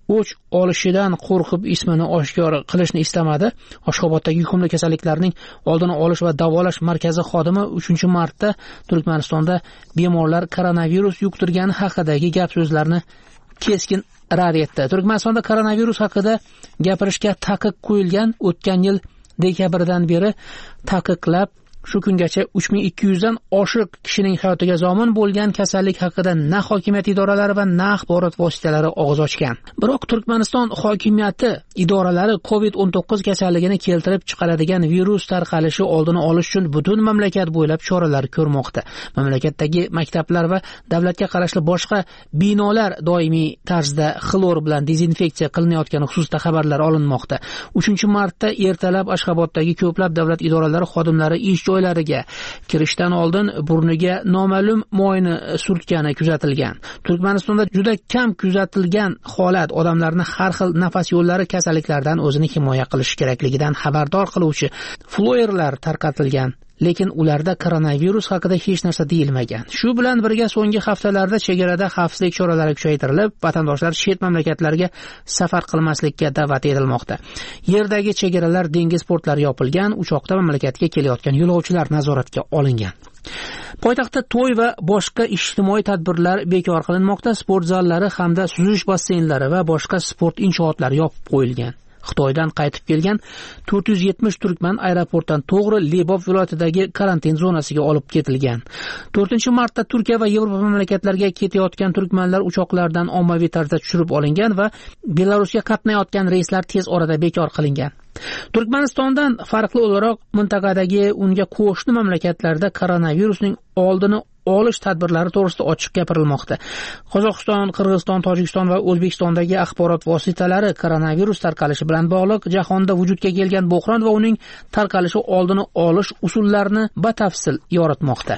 o'ch olishidan qo'rqib ismini oshkor qilishni istamadi. Ashxoboddagi yuqumli kasalliklarning oldini olish va davolash markazi xodimi uchinchi martda Turkmanistonda bemorlar koronavirus yuqtirgani haqidagi gap so'zlarni keskin rad etdi. Turkmanistonda koronavirus haqida gapirishga taqiq qo'yilgan. O'tgan yil dekabrdan beri taqiqlab shu kungacha uch ming ikki yuz dan oshiq kishining hayotiga zomin bo'lgan kasallik haqida na hokimiyat idoralari va na axborot vositalari og'iz ochgan. Biroq Turkmaniston hokimiyati idoralari covid o'n to'qqiz kasalligini keltirib chiqaradigan virus tarqalishi oldini olish uchun butun mamlakat bo'ylab choralar ko'rmoqda. Mamlakatdagi maktablar va davlatga qarashli boshqa binolar doimiy tarzda xlor bilan dezinfeksiya qilinayotgani xususida xabarlar olinmoqda. uchinchi martda ertalab Ashxoboddagi ko'plab davlat idoralari xodimlari ish joylariga kirishdan oldin burniga noma'lum moyni surtgani kuzatilgan. Turkmanistonda juda kam kuzatilgan holat odamlarni har xil nafas yo'llari kasalliklaridan o'zini himoya qilish kerakligidan xabardor qiluvchi floyerlar tarqatilgan. Lekin ularda koronavirus haqida hech narsa deyilmagan. Shu bilan birga so'nggi haftalarda chegarada xavfsizlik choralari kuchaytirilib, vatandoshlar chet mamlakatlarga safar qilmaslikka da'vat etilmoqda. Yerdagi chegaralar, dengiz portlari yopilgan, uchoqda mamlakatga kelayotgan yo'lovchilar nazoratga olingan. Poytaxtda to'y va boshqa ijtimoiy tadbirlar bekor qilinmoqda. Sport zallari hamda suzish basseynlari va boshqa sport inshootlari yopib qo'yilgan. Xitoydan qaytib kelgan to'rt yuz yetmish turkman aeroportdan to'g'ri Lebop viloyatidagi karantin zonasiga olib ketilgan. to'rtinchi martda Turkiya va Yevropa mamlakatlariga ketayotgan turkmanlar uchoqlardan ommaviy tarzda tushirib olingan va Belarusga qatnayotgan reyslar tez orada bekor qilingan. Turkmanistondan farqli o'laroq mintaqadagi unga qo'shni mamlakatlarda koronavirusning oldini olish tadbirlari to'g'risida ochiq gapirilmoqda. Qozog'iston, Qirg'iziston, Tojikiston va O'zbekistondagi axborot vositalari koronavirus tarqalishi bilan bog'liq jahonda vujudga kelgan bo'hron va uning tarqalishi oldini olish usullarini batafsil yoritmoqda.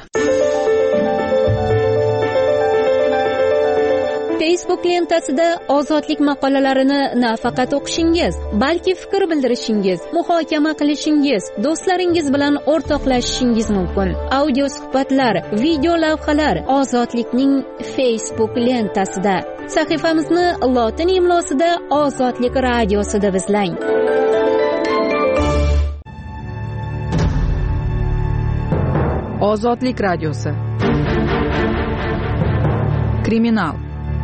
Facebook lentasida ozodlik maqolalarini nafaqat o'qishingiz, balki fikr bildirishingiz, muhokama qilishingiz, do'stlaringiz bilan o'rtoqlashishingiz mumkin. Audio suhbatlar, video lavhalar Ozodlikning Facebook lentasida. Sahifamizni lotin imlosida Ozodlik radiosi deb izlang. Ozodlik radiosi. Kriminal.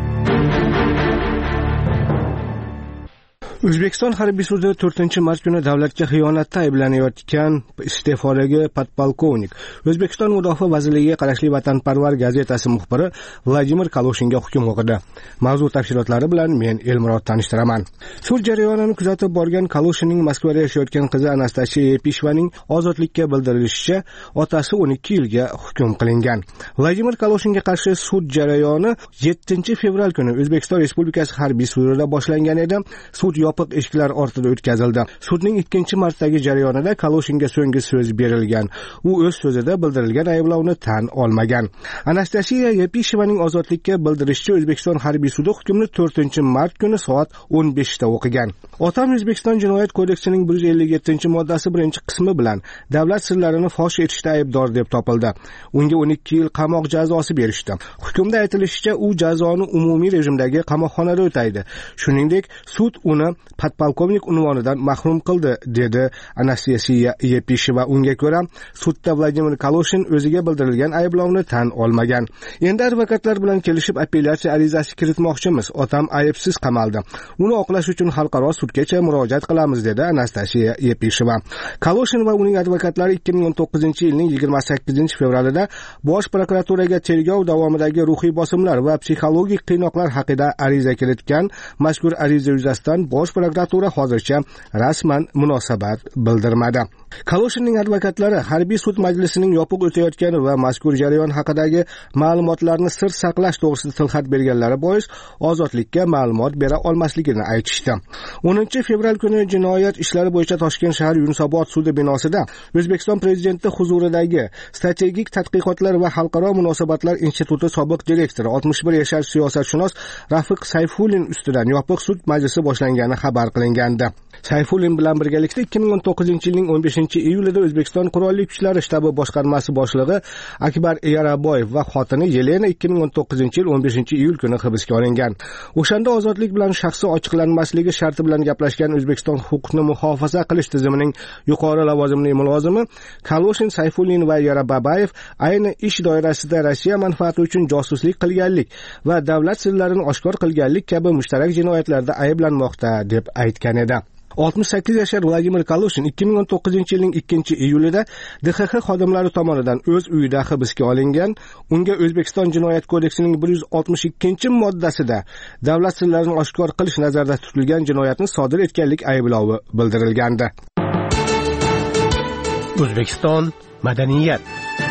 O'zbekiston harbiy sudi to'rtinchi mart kuni davlatga xiyonatda ayblanayotgan iste'fodagi podpolkovnik O'zbekiston Mudofaa vazirligiga qarashli Vatanparvar gazetasi muxbiri Vladimir Kaloshinga hukm o'qidi. Mavzu tafsilotlari bilan men Elmurod tanishtiraman. Sud jarayonini kuzatib borgan Kaloshinning Moskvada yashayotgan qizi Anastasiya Yepishvaning ozodlikka bildirilishicha, otasi o'n ikki yilga hukm qilingan. Vladimir Kaloshinga qarshi sud jarayoni yettinchi fevral kuni O'zbekiston Respublikasi harbiy sudida boshlangan edi. Sud yopiq eshiklar ortida o'tkazildi. Sudning ikkinchi martdagi jarayonida Kaloshinga so'nggi so'z berilgan. U o'z so'zida bildirilgan ayblovni tan olmagan. Anastasiya Yepishvaning ozodlikka bildirishicha O'zbekiston harbiy sudi hukmni to'rtinchi mart kuni soat o'n beshda o'qigan. Otam O'zbekiston Jinoyat kodeksining bir yuz ellik yettinchi moddasi birinchi qismi bilan davlat sirlarini fosh etishda aybdor deb topildi. Unga o'n ikki yil qamoq jazosi berishdi. Hukmda aytilishicha, u jazoni umumiy rejimdagi qamoqxonada o'taydi. Shuningdek, sud uni podpolkovnik unvonidan mahrum qildi, dedi Anastasiya Yepisheva. Unga ko'ra, sudda Vladimir Kaloshin o'ziga bildirilgan ayblovni tan olmagan. Endi advokatlar bilan kelishib apellyatsiya arizasi kiritmoqchimiz. Otam aybsiz qamaldi. Uni oqlash uchun xalqaro sudgacha murojaat qilamiz, dedi Anastasiya Yepisheva. Kaloshin va uning advokatlari ikki ming o'n to'qqizinchi yilning yigirma sakkizinchi fevralida Bosh prokuraturaga tergov davomidagi ruhiy bosimlar va psixologik qiynoqlar haqida ariza kiritgan. Mazkur ariza yuzasidan Bosh prokuratura hozircha rasman munosabat bildirmadi. Kaloshinning advokatlari harbiy sud majlisining yopiq o'tayotgani va mazkur jarayon haqidagi ma'lumotlarni sir saqlash to'g'risida tilxat berganlari bois ozodlikka ma'lumot bera olmasligini aytishdi. o'ninchi fevral kuni jinoyat ishlari bo'yicha Toshkent shahar Yunusobod sudi binosida O'zbekiston prezidenti huzuridagi strategik tadqiqotlar va xalqaro munosabatlar instituti sobiq direktori oltmish bir yashar siyosatshunos Rafiq Sayfulin ustidan yopiq sud majlisi boshlangani xabar qilingandi. Sayfullin bilan birgalikda ikki ming o'n to'qqizinchi yilning o'n beshinchi iyulida O'zbekiston Qurolli Kuchlari shtabi boshqarmasi boshlig'i Akbar Yaraboyev va xotini Yelena ikki ming o'n to'qqizinchi yil o'n beshinchi iyul kuni hibsga olingan. O'shanda ozodlik bilan shaxsi ochiqlanmasligi sharti bilan gaplashgan O'zbekiston huquqni muhofaza qilish tizimining yuqori lavozimli mulozimi Kaloshin, Sayfullin va Yarababayev ayni ish doirasida Rossiya manfaati uchun josuslik qilganlik va davlat sirlarini oshkor qilganlik kabi mushtarak jinoyatlarda ayblanmoqda deb aytgan edi. oltmish sakkiz yashar Vladimir Kaloshin ikki ming o'n to'qqizinchi yilning ikkinchi iyulida D X X xodimlari tomonidan o'z uyida hibsga olingan. Unga O'zbekiston Jinoyat kodeksining bir yuz oltmish ikkinchi moddasida davlat sirlarini oshkor qilish nazarda tutilgan jinoyatni sodir etganlik ayblovi bildirilgandi. O'zbekiston madaniyat.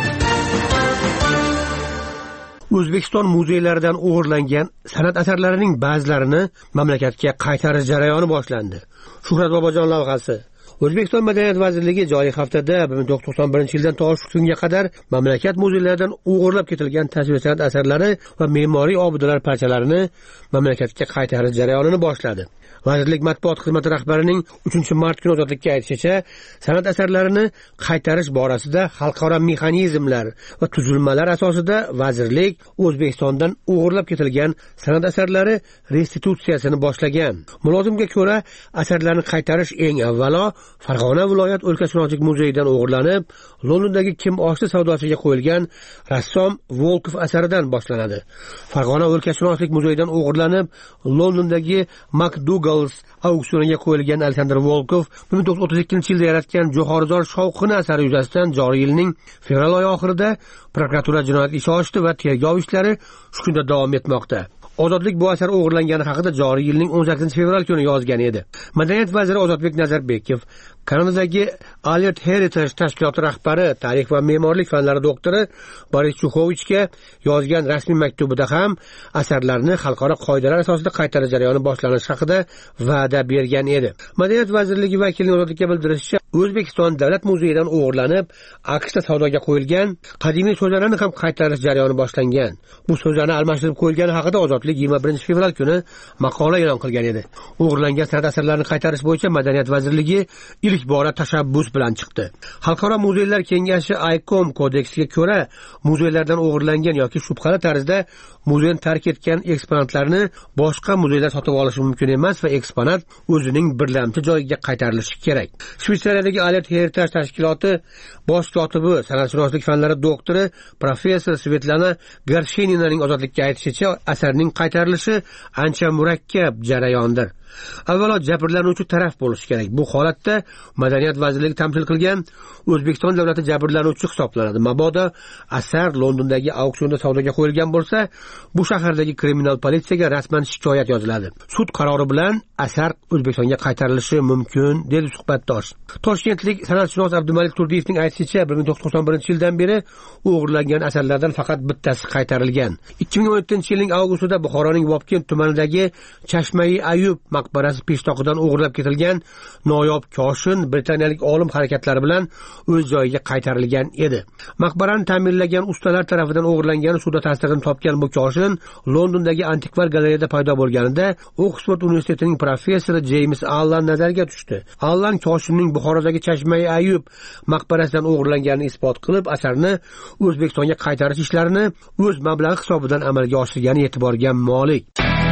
O'zbekiston muzeylaridan o'g'irlangan san'at asarlarining ba'zilarini mamlakatga qaytarish jarayoni boshlandi. Shuhrat Bobojon lavhasi. O'zbekiston Madaniyat vazirligi joriy haftada bir ming to'qqiz yuz to'qson birinchi yildan to shu kunga qadar mamlakat muzeylaridan o'g'irlab ketilgan tasvir san'at asarlari va me'moriy obidalar parchalarini mamlakatga qaytarish jarayonini boshladi. Vazirlik matbuot xizmati rahbarining uchinchi mart kuni ozodlikka aytishicha, san'at asarlarini qaytarish borasida xalqaro mexanizmlar va tuzilmalar asosida vazirlik O'zbekistondan o'g'irlab ketilgan san'at asarlari restitutsiyasini boshlagan. Mulozimga ko'ra, asarlarni qaytarish eng avvalo Farg'ona viloyat o'lkashunoslik muzeyidan o'g'irlanib, Londondagi Kim oshli savdosiga qo'yilgan rassom Volkov asaridan boshlanadi. Farg'ona o'lkashunoslik muzeyidan o'g'irlanib, Londondagi McDougall's auksioniga qo'yilgan Aleksandr Volkov bir ming to'qqiz yuz o'ttiz ikkinchi yilda yaratgan Jo'xorizor shovqini asari yuzasidan joriy yilning fevral oyi oxirida prokuratura jinoyat ishi ochdi va tergov ishlari shu kunda davom etmoqda. Ozodlik bu asar o'g'irlangani haqida joriy yilning o'n sakkizinchi fevral kuni yozgan edi. Madaniyat vaziri Ozodbek Nazarbekov Kanadadagi Alert Heritage tashkiloti rahbari, tarix va me'morlik fanlari doktori Boris Chuxovichga yozgan rasmiy maktubida ham asarlarni xalqaro qoidalar asosida qaytarish jarayoni boshlanishi haqida va'da bergan edi. Madaniyat vazirligi vakilining ozodlikka bildirishicha, O'zbekiston davlat muzeyidan o'g'irlanib, AQShda savdoga qo'yilgan qadimiy so'zlarni ham qaytarish jarayoni boshlangan. Bu so'zlarni almashtirib qo'yilgani haqida Ozodlik yigirma birinchi fevral kuni maqola e'lon qilgan edi. O'g'irlangan san'at asarlarini qaytarish bo'yicha Madaniyat vazirligi ilk bora tashabbus bilan chiqdi. Xalqaro muzeylar kengashi I C O M kodeksiga ko'ra, muzeylardan o'g'irlangan yoki shubhali tarzda muzeyni tark etgan eksponatlarni boshqa muzeylar sotib olishi mumkin emas va eksponat o'zining birlamchi joyiga qaytarilishi kerak. Shveysariyadagi Alert Heritage tashkiloti bosh kotibi, san'atshunoslik fanlari doktori professor Svetlana Garsheninaning ozodlikka aytishicha, asarning qaytarilishi ancha murakkab jarayondir. Avvalo jabrlanuvchi taraf bo'lishi kerak. Bu holatda Madaniyat vazirligi tamsil qilgan O'zbekiston davlati jabrlanuvchi hisoblanadi. Mabodo asar Londondagi auksionda savdoga qo'yilgan bo'lsa, bu shahardagi kriminal politsiyaga rasman shikoyat yoziladi. Sud qarori bilan asar O'zbekistonga qaytarilishi mumkin, dedi suhbatdosh. Toshkentlik san'atshunos Abdumalik Turdiyevning aytishicha, bir ming to'qqiz yuz to'qson birinchi yildan beri o'g'irlangan asarlardan faqat bittasi qaytarilgan. ikki ming o'n yettinchi yilning avgustida Buxoroning Vobkent tumanidagi Chashmai Ayub maqbarasi peshtoqidan o'g'irlab ketilgan noyob koshin britaniyalik olim harakatlari bilan o'z joyiga qaytarilgan edi. Maqbarani ta'mirlagan ustalar tomonidan o'g'irlangani sudda tasdig'ini topgan bu koshin Londondagi antikvar galereyada paydo bo'lganida Oxford universitetining professori James Allan nazarga tushdi. Allan koshinning Buxorodagi Chashmai Ayub maqbarasidan o'g'irlanganini isbot qilib, asarni O'zbekistonga qaytarish ishlarini o'z mablag'i hisobidan amalga oshirgani e'tiborga molik.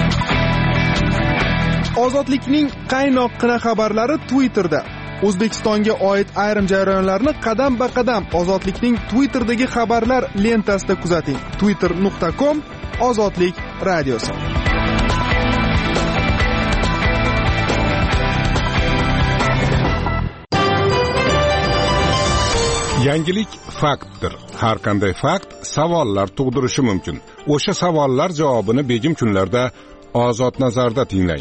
Ozodlikning qaynoqqina xabarlari Twitterda. O'zbekistonga oid ayrim jarayonlarni qadam-ba-qadam Ozodlikning Twitterdagi xabarlar lentasida kuzating. twitter nuqta com Ozodlik radiosi. Yangilik faktdir. Har qanday fakt savollar tug'dirishi mumkin. O'sha savollar javobini begim kunlarda Ozod nazarda tinglang.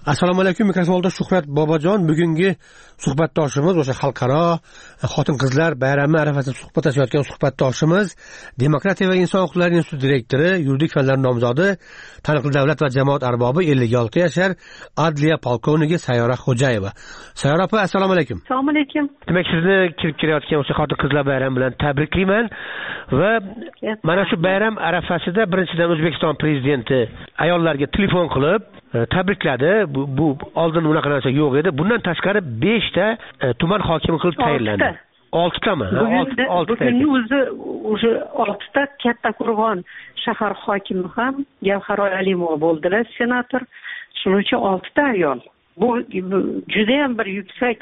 Assalomu alaykum, mikrofonda Shuhrat Bobojon. Bugungi suhbatdoshimiz o'sha xalqaro xotin-qizlar bayrami arafasida suhbatlashayotgan suhbatdoshimiz Demokratiya va inson huquqlari instituti direktori, yuridik fanlar nomzodi, taniqli davlat va jamoat arbobi ellik olti yashar adliya polkovniki Sayyora Xo'jayeva. Sayyora opa, assalomu alaykum. Assalomu alaykum. Demak, sizni kirib kelayotgan o'sha xotin-qizlar bayrami bilan tabriklayman va mana shu bayram arafasida birinchidan O'zbekiston prezidenti ayollarga telefon qilib tabrikladi. Bu, bu oldin unaqa narsa yo'q edi. Bundan tashqari besh ta e, tuman hokimi qilib tayinlandi. olti tami? Bugungi o'zi o'sha olti ta Kattaqo'rg'on shahar hokimi ham Gavharoy Alimova bo'ldilar, senator. Shuning uchun olti ta ayol. Bu juda ham bir yuksak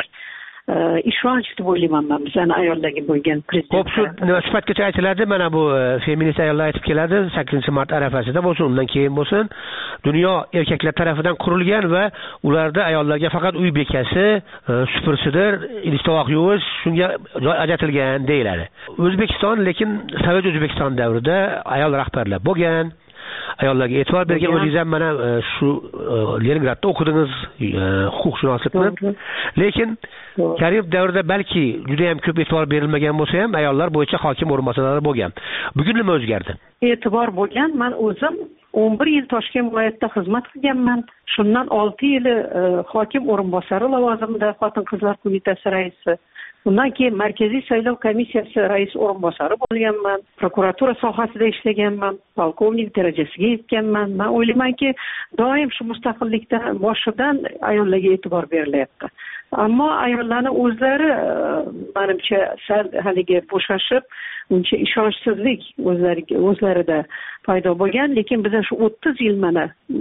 ishonch deb o'ylayman men bizani ayollarga bo'lgan prezident. Xo'p, shu nima sifatgacha aytiladi, mana bu feminist ayollar aytib keladi, sakkizinchi mart arafasida bo'lsin, undan keyin bo'lsin, dunyo erkaklar tomonidan qurilgan va ularda ayollarga faqat uy bekasi, supursidir, idish tovoq yuvish shunga joy ajratilgan deyiladi. O'zbekiston lekin Sovet O'zbekiston davrida ayol rahbarlar bo'lgan. Ayollarga e'tibor bergan. O'zingiz ham mana shu Leningradda o'qidingiz huquqshunoslikni. Lekin Karimov davrida balki juda ham ko'p e'tibor berilmagan bo'lsa ham ayollar bo'yicha hokim o'rinbosarlari bo'lgan. Bugun nima o'zgardi? E'tibor bo'lgan. Men o'zim o'n bir yil Toshkent viloyatida xizmat qilganman. Shundan olti yil hokim o'rinbosari lavozimida Xotin-qizlar qo'mitasi raisi. Undan keyin Markaziy saylov komissiyasi rais o'rinbosari bo'lganman. Prokuratura sohasida ishlaganman. Polkovnik darajasiga yetganman. Men o'ylaymanki, doim shu mustaqillikdan boshidan ayollarga e'tibor berilyapti. Ammo ayollarning o'zlari menimcha sal haligi bo'shashib, uncha ishonchsizlik o'zlariga o'zlarida paydo bo'lgan. Lekin biz shu o'ttiz yil mana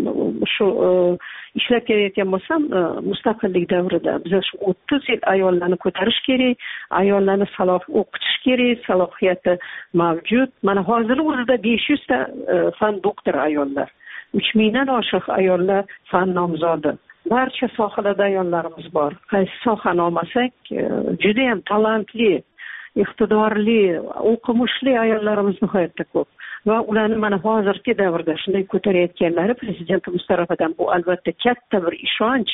shu ishlab kelayotgan bo'lsam, mustaqillik davrida biz shu o'ttiz yil ayollarni ko'tarish kerak, ayollarni saloh o'qitish kerak, salohiyati mavjud. Mana hozir o'zida besh yuz ta fan doktor ayollar, uch mingdan oshiq ayollar fan nomzodi. Barcha sohalarda ayollarimiz bor. Qaysi sohani olmasak, juda ham talantli, iqtidorli, o'qimishli ayollarimiz nihoyatda ko'p. Va ularni mana hozirgi davrda shunday ko'tarayotganlari prezidentimiz tomonidan bu albatta katta bir ishonch.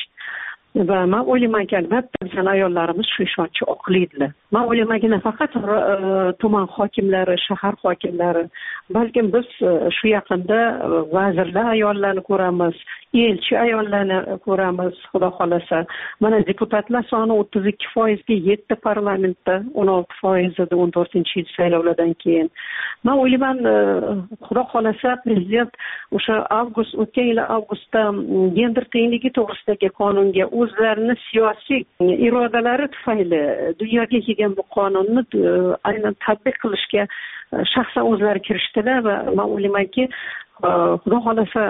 Va men o'ylaymanki, albatta bizning ayollarimiz shu ishonchni oqlaydilar. Men o'ylaymanki, nafaqat tuman hokimlari, shahar hokimlari, balkim biz shu yaqinda vazirlar ayollarni ko'ramiz, elchi ayollarni ko'ramiz, xudo xolasa. Mana deputatlar soni o'ttiz ikki foizga yetdi parlamentda, o'n olti foiz edi o'n to'rtinchi yil saylovlardan keyin. Men o'ylayman, xudo xolasa prezident o'sha avgust o'tgan yil avgustda gender tengligi to'g'risidagi qonunga o'zlarini siyosiy irodalari tufayli dunyoga kelgan bu qonunni aynan tatbiq qilishga shaxsan o'zlari kirishdilar va men o'ylaymanki, xudo xolasa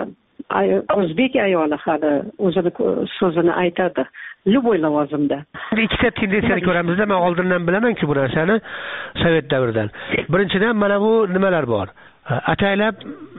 o'zbek ayoli hali o'zini so'zini aytadi. Любой lavozimda. Ikkita tendensiyani ko'ramizda, men oldindan bilaman-ku bu narsani Sovet davridan. Birinchidan mana bu nimalar bor. Ataylab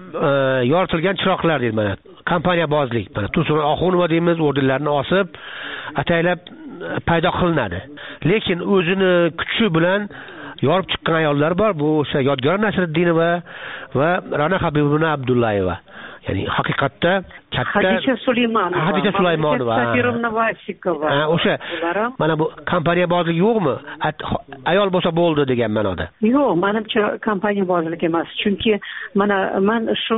yoritilgan chiroqlar deydi mana. Kompaniya bozlik. Mana Tursun Oxunova deymiz, ordenlarni osib ataylab paydo qilinadi. Lekin o'zini kuchi bilan yorib chiqqan ayollar bor. Bu o'sha Yodgor Nasriddinova va Ra'no Habibovna Abdullayeva. Ya'ni haqiqatda katta Hadisha Suleymanova, Hadisha Suleymanova, Safirovna Vasikova. Ha, o'sha mana bu kompaniya bozlik yo'qmi? Ayol bo'lsa bo'ldi degan ma'noda. Yo'q, menimcha kompaniya bozlik emas. Chunki mana men shu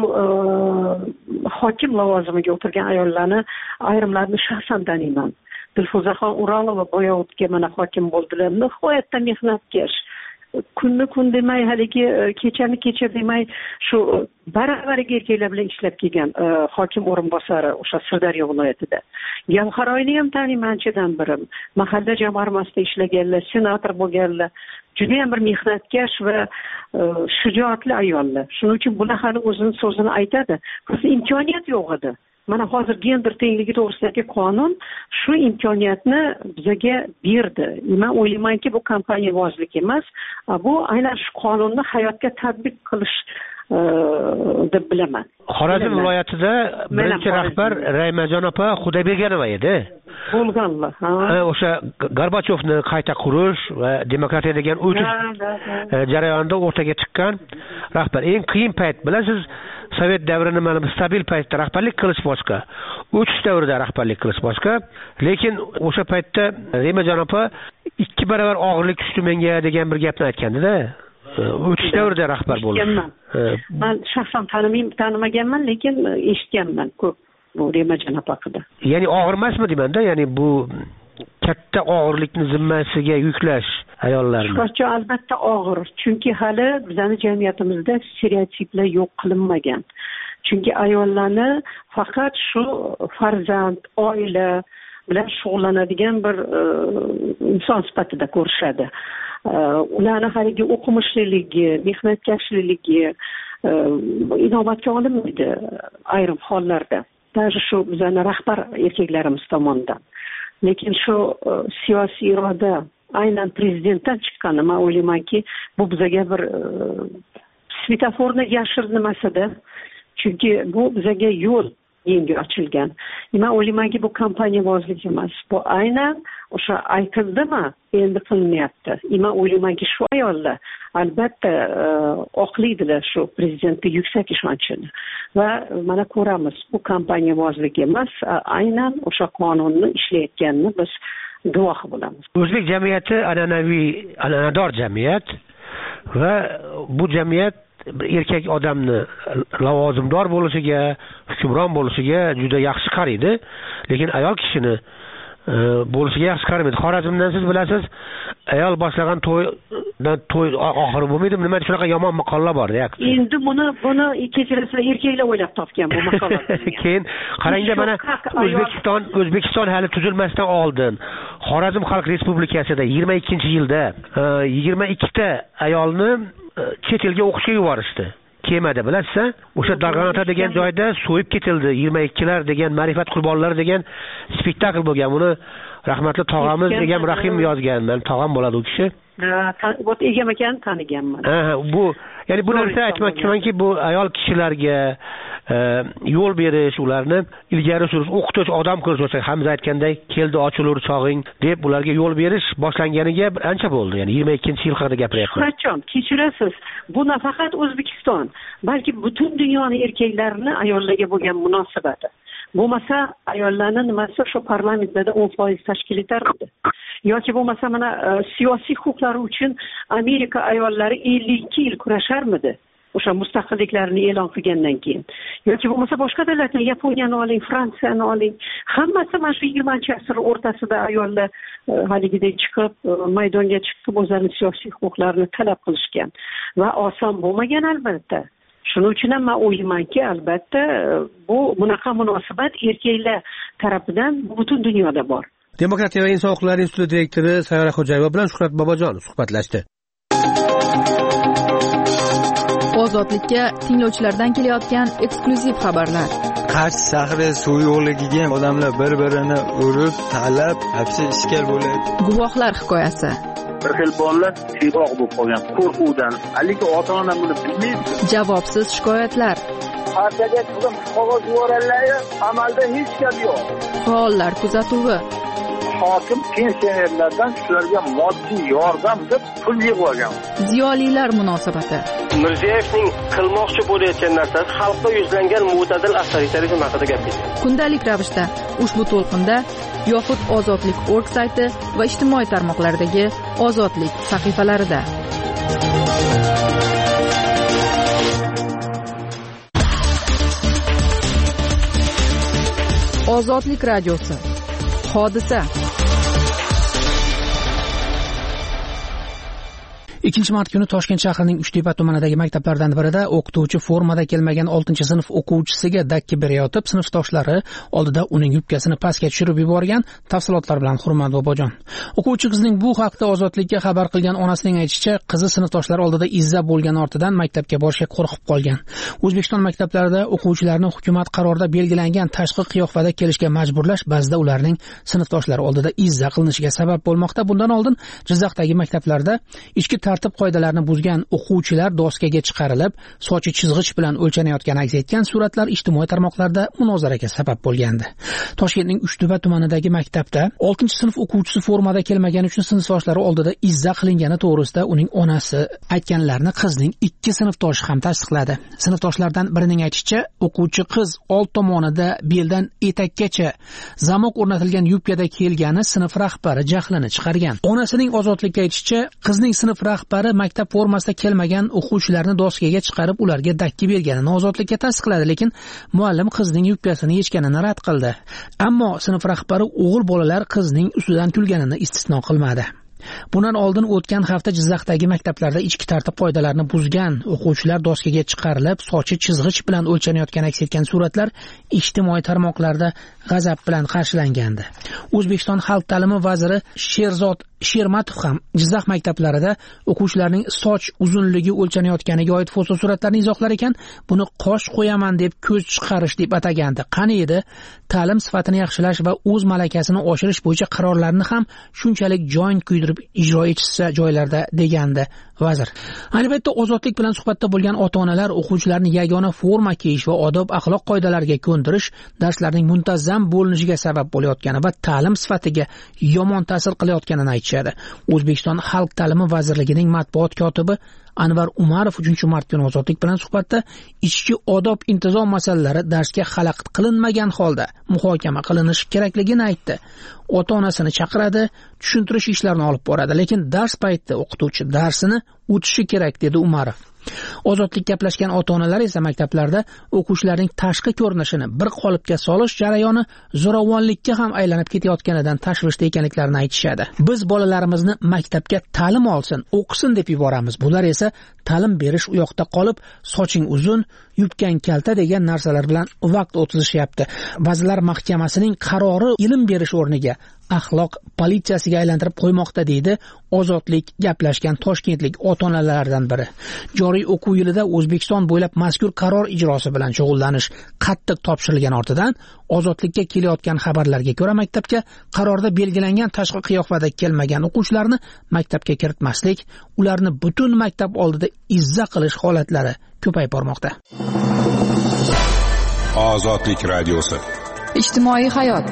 hokim lavozimiga o'tirgan ayollarni ayrimlarini shaxsan taniyman. Dilfuzaxon Uralova Boyovutga mana hokim bo'ldilar. Nihoyatda mehnatkash. Kunni kun demay, haligi kechani kecha demay shu baravariga erkaklar bilan ishlab kelgan hokim o'rinbosari o'sha Sirdaryo viloyatida. Gavharoyni ham taniyman, anchadan biri. Mahalla jamg'armasida ishlaganlar, senator bo'lganlar. Juda ham bir mehnatkash va shijoatli ayollar. Shuning uchun bular hali o'zining so'zini aytadi. Bizda imkoniyat yo'q edi. Mana hozir gender tengligi to'g'risidagi qonun shu imkoniyatni bizga berdi. Men o'ylaymanki, bu kompaniyavozlik emas, bu aynan shu qonunni hayotga tatbiq qilish deb bilaman. Xorazm viloyatida birinchi rahbar Raymajon opa Xudoyberganova edi. Bo'lganlar. Ha, o'sha Gorbachyovni qayta qurish va demokratiya degan o'tish jarayonida o'rtaga chiqqan rahbar. Eng qiyin payt bilasiz, Sovet davrini mana bu stabil paytda rahbarlik qilish boshqa, o'tish davrida rahbarlik qilish boshqa, lekin o'sha paytda Remajon opa ikki barobar og'irlik tushdi menga degan bir gapni aytgandi-da. O'tish davrida rahbar bo'ldi. Men shaxsan tanimayman, tanimaganman, lekin eshitganman ko'p bu Remajon opa haqida. Ya'ni og'ir emasmi deyman-da, ya'ni bu katta og'irlikni zimmasiga yuklash ayollarni. Shukurchi albatta og'ir, chunki hali bizning jamiyatimizda stereotiplar yo'q qilinmagan. Chunki ayollarni faqat shu farzand, oila bilan shug'ullanadigan bir inson sifatida ko'rishadi. Ularni haligi o'qimishliligi, mehnatkashligi inobatga olinmaydi ayrim hollarda. Даже shu bizning rahbar erkaklarimiz tomonidan. Lekin shu siyosiy iroda aynan prezidentdan chiqqani, men o'ylaymanki, bu bizga bir svetoforni yashir nimasida. Chunki bu bizga yo'l yangi ochilgan. Men o'ylaymanki, bu kompaniyavozlik emas. Bu aynan o'sha aytildimi, endi qilinyapti. Men o'ylaymanki, shu ayollar albatta oqlaydilar shu prezidentga yuksak ishonchini. Va mana ko'ramiz, bu kompaniyavozlik emas, aynan o'sha qonunni ishlayotganini biz guvohi bo'lamiz. O'zbek jamiyati an'anaviy, an'anador jamiyat va bu jamiyat erkak odamni lavozimdor bo'lishiga, hukmron bo'lishiga juda yaxshi qaraydi, lekin ayol kishini bo'lishiga yaxshi qaramaydi. Xorazmdan siz bilasiz, ayol boshlagan to'ydan to'y oxiri bo'lmaydi. Nima shunaqa yomon maqollar bor, deyapti. Endi buni buni kechirasizlar, erkaklar o'ylab topgan bu maqolani. Keyin qarangda, mana O'zbekiston O'zbekiston hali tuzilmasdan oldin Xorazm Xalq Respublikasida yigirma ikkinchi yilda yigirma ikkita ayolni chet elga o'qishga yuborishdi. Kemada bilasiz, o'sha Darg'anota degan joyda so'yib ketildi. yigirma ikkilar degan ma'rifat qurbonlari degan spektakl bo'lgan. Buni rahmatli tog'amiz Egam Rahim yozgan. Men tog'am bo'ladi u kishi. Ot Egam akani taniganman. Ha, bu, ya'ni bu narsa aytmoqchimanki, bu ayol kishilarga yo'l berish, ularni ilgari surish, o'qitish, odam ko'rsatish, Hamza aytganday, keldi ochilur chog'ing deb ularga yo'l berish boshlanganiga ancha bo'ldi. Ya'ni yigirma ikkinchi yil haqida gapiryapman. Qachon kechirasiz, bu nafaqat O'zbekiston, balki butun dunyoning erkaklarini ayollarga bo'lgan munosabati. Bo'lmasa ayollarni nimasi shu parlamentlarda o'n foiz tashkil etardi. Yoki bo'lmasa mana siyosiy huquqlari uchun Amerika ayollari ellik ikki yil kurasharmidi? O'sha mustaqilliklarini e'lon qilgandan keyin. Yoki bo'lmasa boshqa davlatlar, Yaponiyani oling, Fransiyani oling, hammasi mana shu yigirmanchi asr o'rtasida ayollar haligidek chiqib, maydonga chiqib o'zlarining siyosiy huquqlarini talab qilishgan va oson bo'lmagan albatta. Shuning uchun ham men o'ylaymanki, albatta bu bunaqa munosabat erkaklar tarafidan butun dunyoda bor. Demokratiya va inson huquqlari instituti direktori Sayora Xo'jayeva bilan Shuhrat Bobojon suhbatlashdi. Ozodlikka tinglovchilardan kelayotgan eksklyuziv xabarlar. Qarshi shahri suv yo'qligiga odamlar bir-birini urib, talab, hapsi ishkal bo'ladi. Guvohlar hikoyasi. Bir xil bolalar siyroq bo'lib qolgan qo'rquvdan. Haligi ota-ona buni bilmaydi. Javobsiz shikoyatlar. Partiyaga qizim qog'oz yuborganlar, amalda hech gap yo'q. Faollar kuzatuvi. Hokim pensionerlardan shularga moddiy yordam deb pul yig'ib olgan. Ziyolilar munosabati. Mirziyevning qilmoqchi bo'layotgan narsasi xalqqa yuzlangan mo'tadil avtoritarizm haqida gapirdi. Kundalik ravishda ushbu to'lqinda yoxud ozodlik точка org sayti va ijtimoiy tarmoqlardagi Ozodlik sahifalarida. Ozodlik radiosi. Hodisa. ikkinchi mart kuni Toshkent shahrining Uchtepa tumanidagi maktablardan birida o'qituvchi formada kelmagan oltinchi sinf o'quvchisiga dakki berayotib, sinfdoshlari oldida uning yubkasini pastga tushirib yuborgan. Tafsilotlar bilan Hurmat Bobojon. O'quvchi qizning bu haqda Ozodlikka xabar qilgan onasining aytishicha, qizi sinfdoshlari oldida izza bo'lgan ortidan maktabga borishga qo'rqib qolgan. O'zbekiston maktablarida o'quvchilarni hukumat qarorida belgilangan tashqi qiyofada kelishga majburlash ba'zida ularning sinfdoshlari oldida izza qilinishiga sabab bo'lmoqda. Bundan oldin Jizzaxdagi maktablarda ichki tartib qoidalarini buzgan o'quvchilar doskaga chiqarilib, sochi chizg'ich bilan o'lchanayotgani aks etgan suratlar ijtimoiy tarmoqlarda munozaraga sabab bo'lgandi. Toshkentning Uchtepa tumanidagi maktabda oltinchi sinf o'quvchisi formada kelmagani uchun sinfdoshlari oldida izza qilingani to'g'risida uning onasi aytganlarini qizning ikki sinfdoshi ham tasdiqladi. Sinfdoshlardan birining aytishicha, o'quvchi qiz old tomonida beldan etakgacha zamok o'rnatilgan yubkada kelgani sinf rahbari jahlini chiqargan. Onasining Ozodlikka aytishicha, qizning sinf rahbari maktab formasida kelmagan o'quvchilarni doskaga chiqarib, ularga dakki berganini Ozodlikka tasdiqladi, lekin muallim qizning yubkasini yechganini rad qildi. Ammo sinf rahbari o'g'il bolalar qizning ustidan kulganini istisno qilmadi. Bundan oldin o'tgan hafta Jizzaxdagi maktablarda ichki tartib qoidalarini buzgan o'quvchilar doskaga chiqarilib, sochi chizg'ich bilan o'lchanayotgani aks etgan suratlar ijtimoiy tarmoqlarda g'azab bilan qarshilangandi. O'zbekiston xalq ta'limi vaziri Sherzod Shermatov ham Jizzax maktablarida o'quvchilarning soch uzunligi o'lchanayotganiga oid fotosuratlarni izohlar ekan, buni qosh qo'yaman deb ko'z chiqarish deb atagandi. Qani edi, ta'lim sifatini yaxshilash va o'z malakasini oshirish bo'yicha qarorlarni ham shunchalik jon kuydirib ijro etishsa joylarda, degandi vazir. Albatta, Ozodlik bilan suhbatda bo'lgan ota-onalar o'quvchilarni yagona forma kiyish va odob axloq qoidalariga ko'ndirish darslarning muntazam bo'linishiga sabab bo'layotgani va ta'lim sifatiga yomon ta'sir qilayotganini aytishadi. O'zbekiston Xalq ta'limi vazirligining matbuot kotibi Anvar Umarov uchinchi mart kuni Ozodlik bilan suhbatda ichki odob intizom masalalari darsga xalaqit qilinmagan holda muhokama qilinishi kerakligini aytdi. Ota-onasini chaqiradi, tushuntirish ishlarini olib boradi, lekin dars paytida o'qituvchi darsini o'tishi kerak, dedi Umarov. Ozodlik gaplashgan ota-onalar esa maktablarda o'quvchilarning tashqi ko'rinishini bir qolipga solish jarayoni zo'ravonlikka ham aylanib ketayotganidan tashvishda ekanliklarini aytishadi. Biz bolalarimizni maktabga ta'lim olsin, o'qisin deb yuboramiz. Bular esa ta'lim berish u yoqda qolib, soching uzun, yubkang kalta degan narsalar bilan vaqt o'tkazishyapti. Vazirlar Mahkamasining qarori ilm berish o'rniga axloq politsiyasiga aylantirib qo'ymoqda, deydi Ozodlik gaplashgan toshkentlik ota-onalardan biri. Joriy o'quv yilida O'zbekiston bo'ylab mazkur qaror ijrosi bilan shug'ullanish qattiq topshirilgan ortidan Ozodlikka kelayotgan xabarlarga ko'ra, maktabga qarorda belgilangan tashqi qiyofada kelmagan o'quvchilarni maktabga kiritmaslik, ularni butun maktab oldida izza qilish holatlari ko'payib bormoqda. Ozodlik radiosi. Ijtimoiy hayot.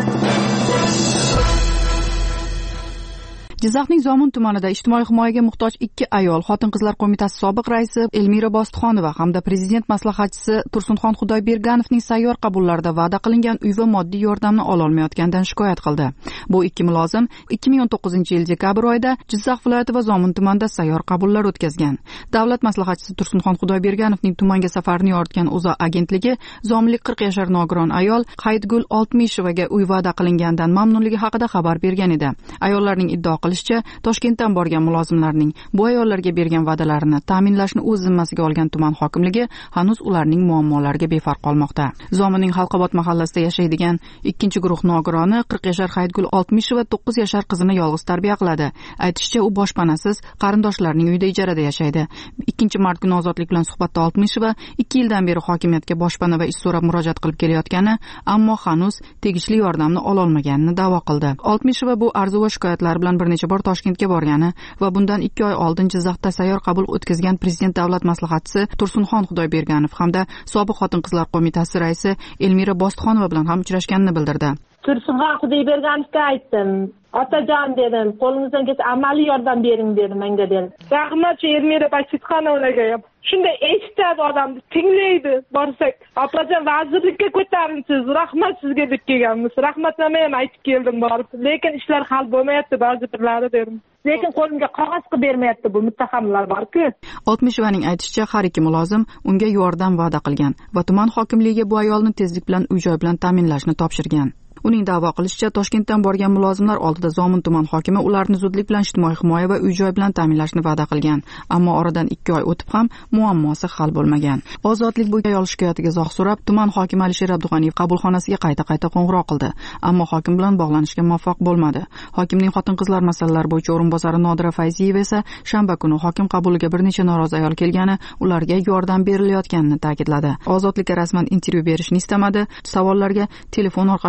Jizzaxning Zomin tumanida ijtimoiy himoyaga muhtoj ikki ayol Xotin-qizlar qo'mitasi sobiq raisi Elmira Bostixonova hamda prezident maslahatchisi Tursunxon Xudoyberganovning sayyor qabullarida va'da qilingan uy va moddiy yordamni ola olmayotganidan shikoyat qildi. Bu ikki mulozim ikki ming o'n to'qqizinchi yil dekabr oyida Jizzax viloyati va Zomin tumanida sayyor qabullar o'tkazgan. Davlat maslahatchisi Tursunxon Xudoyberganovning tumanga safarini yoritgan O'zA agentligi zominlik qirq yashar nogiron ayol Hayitgul Oltmishevaga uy va'da qilingandan mamnunligi haqida xabar bergan edi. Ayollarning iddao Toshkentdan borgan mulozimlarning bu ayollarga bergan va'dalarini ta'minlashni o'z zimmasiga olgan tuman hokimligi hanuz ularning muammolariga befarq qolmoqda. Zominning Halqobod mahallasida yashaydigan ikkinchi guruh nogironi qirq yashar Hayitgul Oltmisheva to'qqiz yashar qizini yolg'iz tarbiya qiladi. Aytishicha, u boshpanasiz qarindoshlarining uyida ijarada yashaydi. ikkinchi mart kuni Ozodlik bilan suhbatda Oltmisheva ikki yildan beri hokimiyatga boshpana va ish so'rab murojaat qilib kelayotgani, ammo hanuz tegishli yordamni ola olmaganini da'vo qildi. Oltmisheva bu arzu va shikoyatlar bilan bir necha bor Toshkentga borgani va bundan ikki oy oldin Jizzaxda sayyor qabul o'tkazgan prezident davlat maslahatchisi Tursunxon Xudoyberganov hamda sobiq Xotin-qizlar qo'mitasi raisi Elmira Bostixonova bilan ham uchrashganini bildirdi. Tursunxon Xudoyberganovga aytdim. Otajon dedim, qo'lingizdan kelsa amaliy yordam bering dedim menga dedim. Rahmat Elmira Bostixonovaga ham. Shunday eshitadi odamni, tinglaydi. Borsak, opajon vazirlikka ko'tarinsiz, rahmat sizga deb kelganmiz. Rahmatnoma ham aytib keldim borib. Lekin ishlar hal bo'lmayapti ba'zi birlari dedim. Lekin qo'limga qog'oz qilib bermayapti bu muttahamlar bor-ku. Oltmishevaning aytishicha, har ikki mulozim unga yordam va'da qilgan va tuman hokimligiga bu ayolni tezlik bilan uy-joy bilan ta'minlashni topshirgan. Uning da'vo qilishicha, Toshkentdan borgan mulozimlar oldida Zomin tuman hokimi ularni zudlik bilan ijtimoiy himoya va uy-joy bilan ta'minlashni va'da qilgan, ammo oradan ikki oy o'tib ham muammosi hal bo'lmagan. Ozodlik bu ayol shikoyatiga izoh so'rab, tuman hokimi Alisher Abdug'aniyev qabulxonasiga qayta-qayta qo'ng'iroq qildi, ammo hokim bilan bog'lanishga muvaffaq bo'lmadi. Hokimning xotin-qizlar masalalari bo'yicha o'rinbosari Nodira Fayziyeva esa shanba kuni hokim qabuliga bir necha norozi ayol kelgani, ularga yordam berilayotganini ta'kidladi. Ozodlikka rasman intervyu berishni istamadi, savollarga telefon orqali javob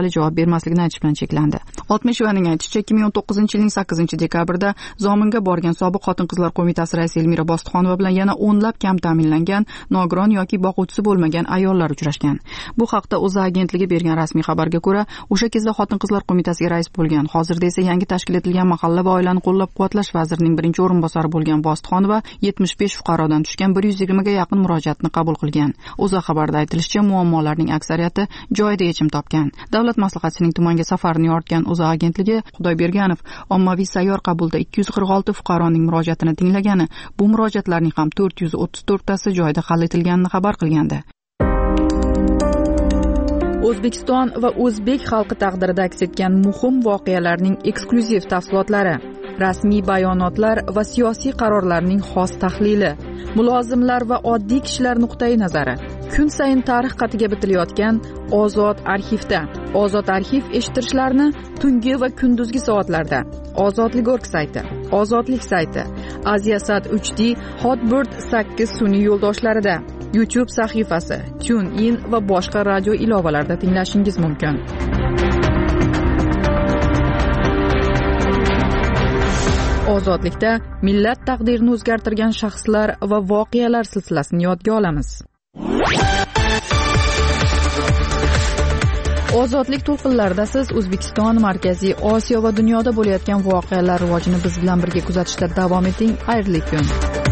bermasligini aytish bilan cheklandi. Oltmishevaning aytishicha, ikki ming o'n to'qqizinchi yilning sakkizinchi dekabrida Zominga borgan sobiq xotin-qizlar qo'mitasi raisi Elmira Bositxonova bilan yana o'nlab kam ta'minlangan, nogiron yoki boquvchisi bo'lmagan ayollar uchrashgan. Bu haqda O'zA agentligi bergan rasmiy xabarga ko'ra, o'sha kezda xotin-qizlar qo'mitasiga rais bo'lgan, hozirda esa yangi tashkil etilgan mahalla va oilani qo'llab-quvvatlash vazirining birinchi o'rinbosari bo'lgan Bositxonova yetmish besh fuqarodan tushgan bir yuz yigirma ga yaqin murojaatni qabul qilgan. O'zA xabarida aytilishicha, muammolarning aksariyati joyida yechim topgan. Davlat maslahatchisining tumanga safarini yoritgan O'zA agentligi Xudoyberganov ommaviy sayyor qabulda ikki yuz qirq olti fuqaroning murojaatini tinglagani, bu murojaatlarning ham to'rt yuz o'ttiz to'rttasi joyida hal etilganini xabar qilgandi. O'zbekiston va o'zbek xalqi taqdirida aks etgan muhim voqealarning eksklyuziv tafsilotlari, rasmiy bayonotlar va siyosiy qarorlarning xos tahlili, mulozimlar va oddiy kishilar nuqtai nazari, kun sayin tarix qatiga bitilayotgan Ozod arxivda. Ozod arxiv eshittirishlarni tungi va kunduzgi soatlarda Ozodlik.org sayti, Ozodlik sayti, Aziasat uch D, Hotbird sakkiz sun'iy yo'ldoshlarida, YouTube sahifasi, TuneIn va boshqa radio ilovalarida tinglashingiz mumkin. Ozodlikda millat taqdirini o'zgartirgan shaxslar va voqealar silsilasini yodga olamiz. Ozodlik to'lqinlarida siz O'zbekiston, Markaziy Osiyo va dunyoda bo'layotgan voqealar rivojini biz bilan birga kuzatishda davom eting. Xayrli kun.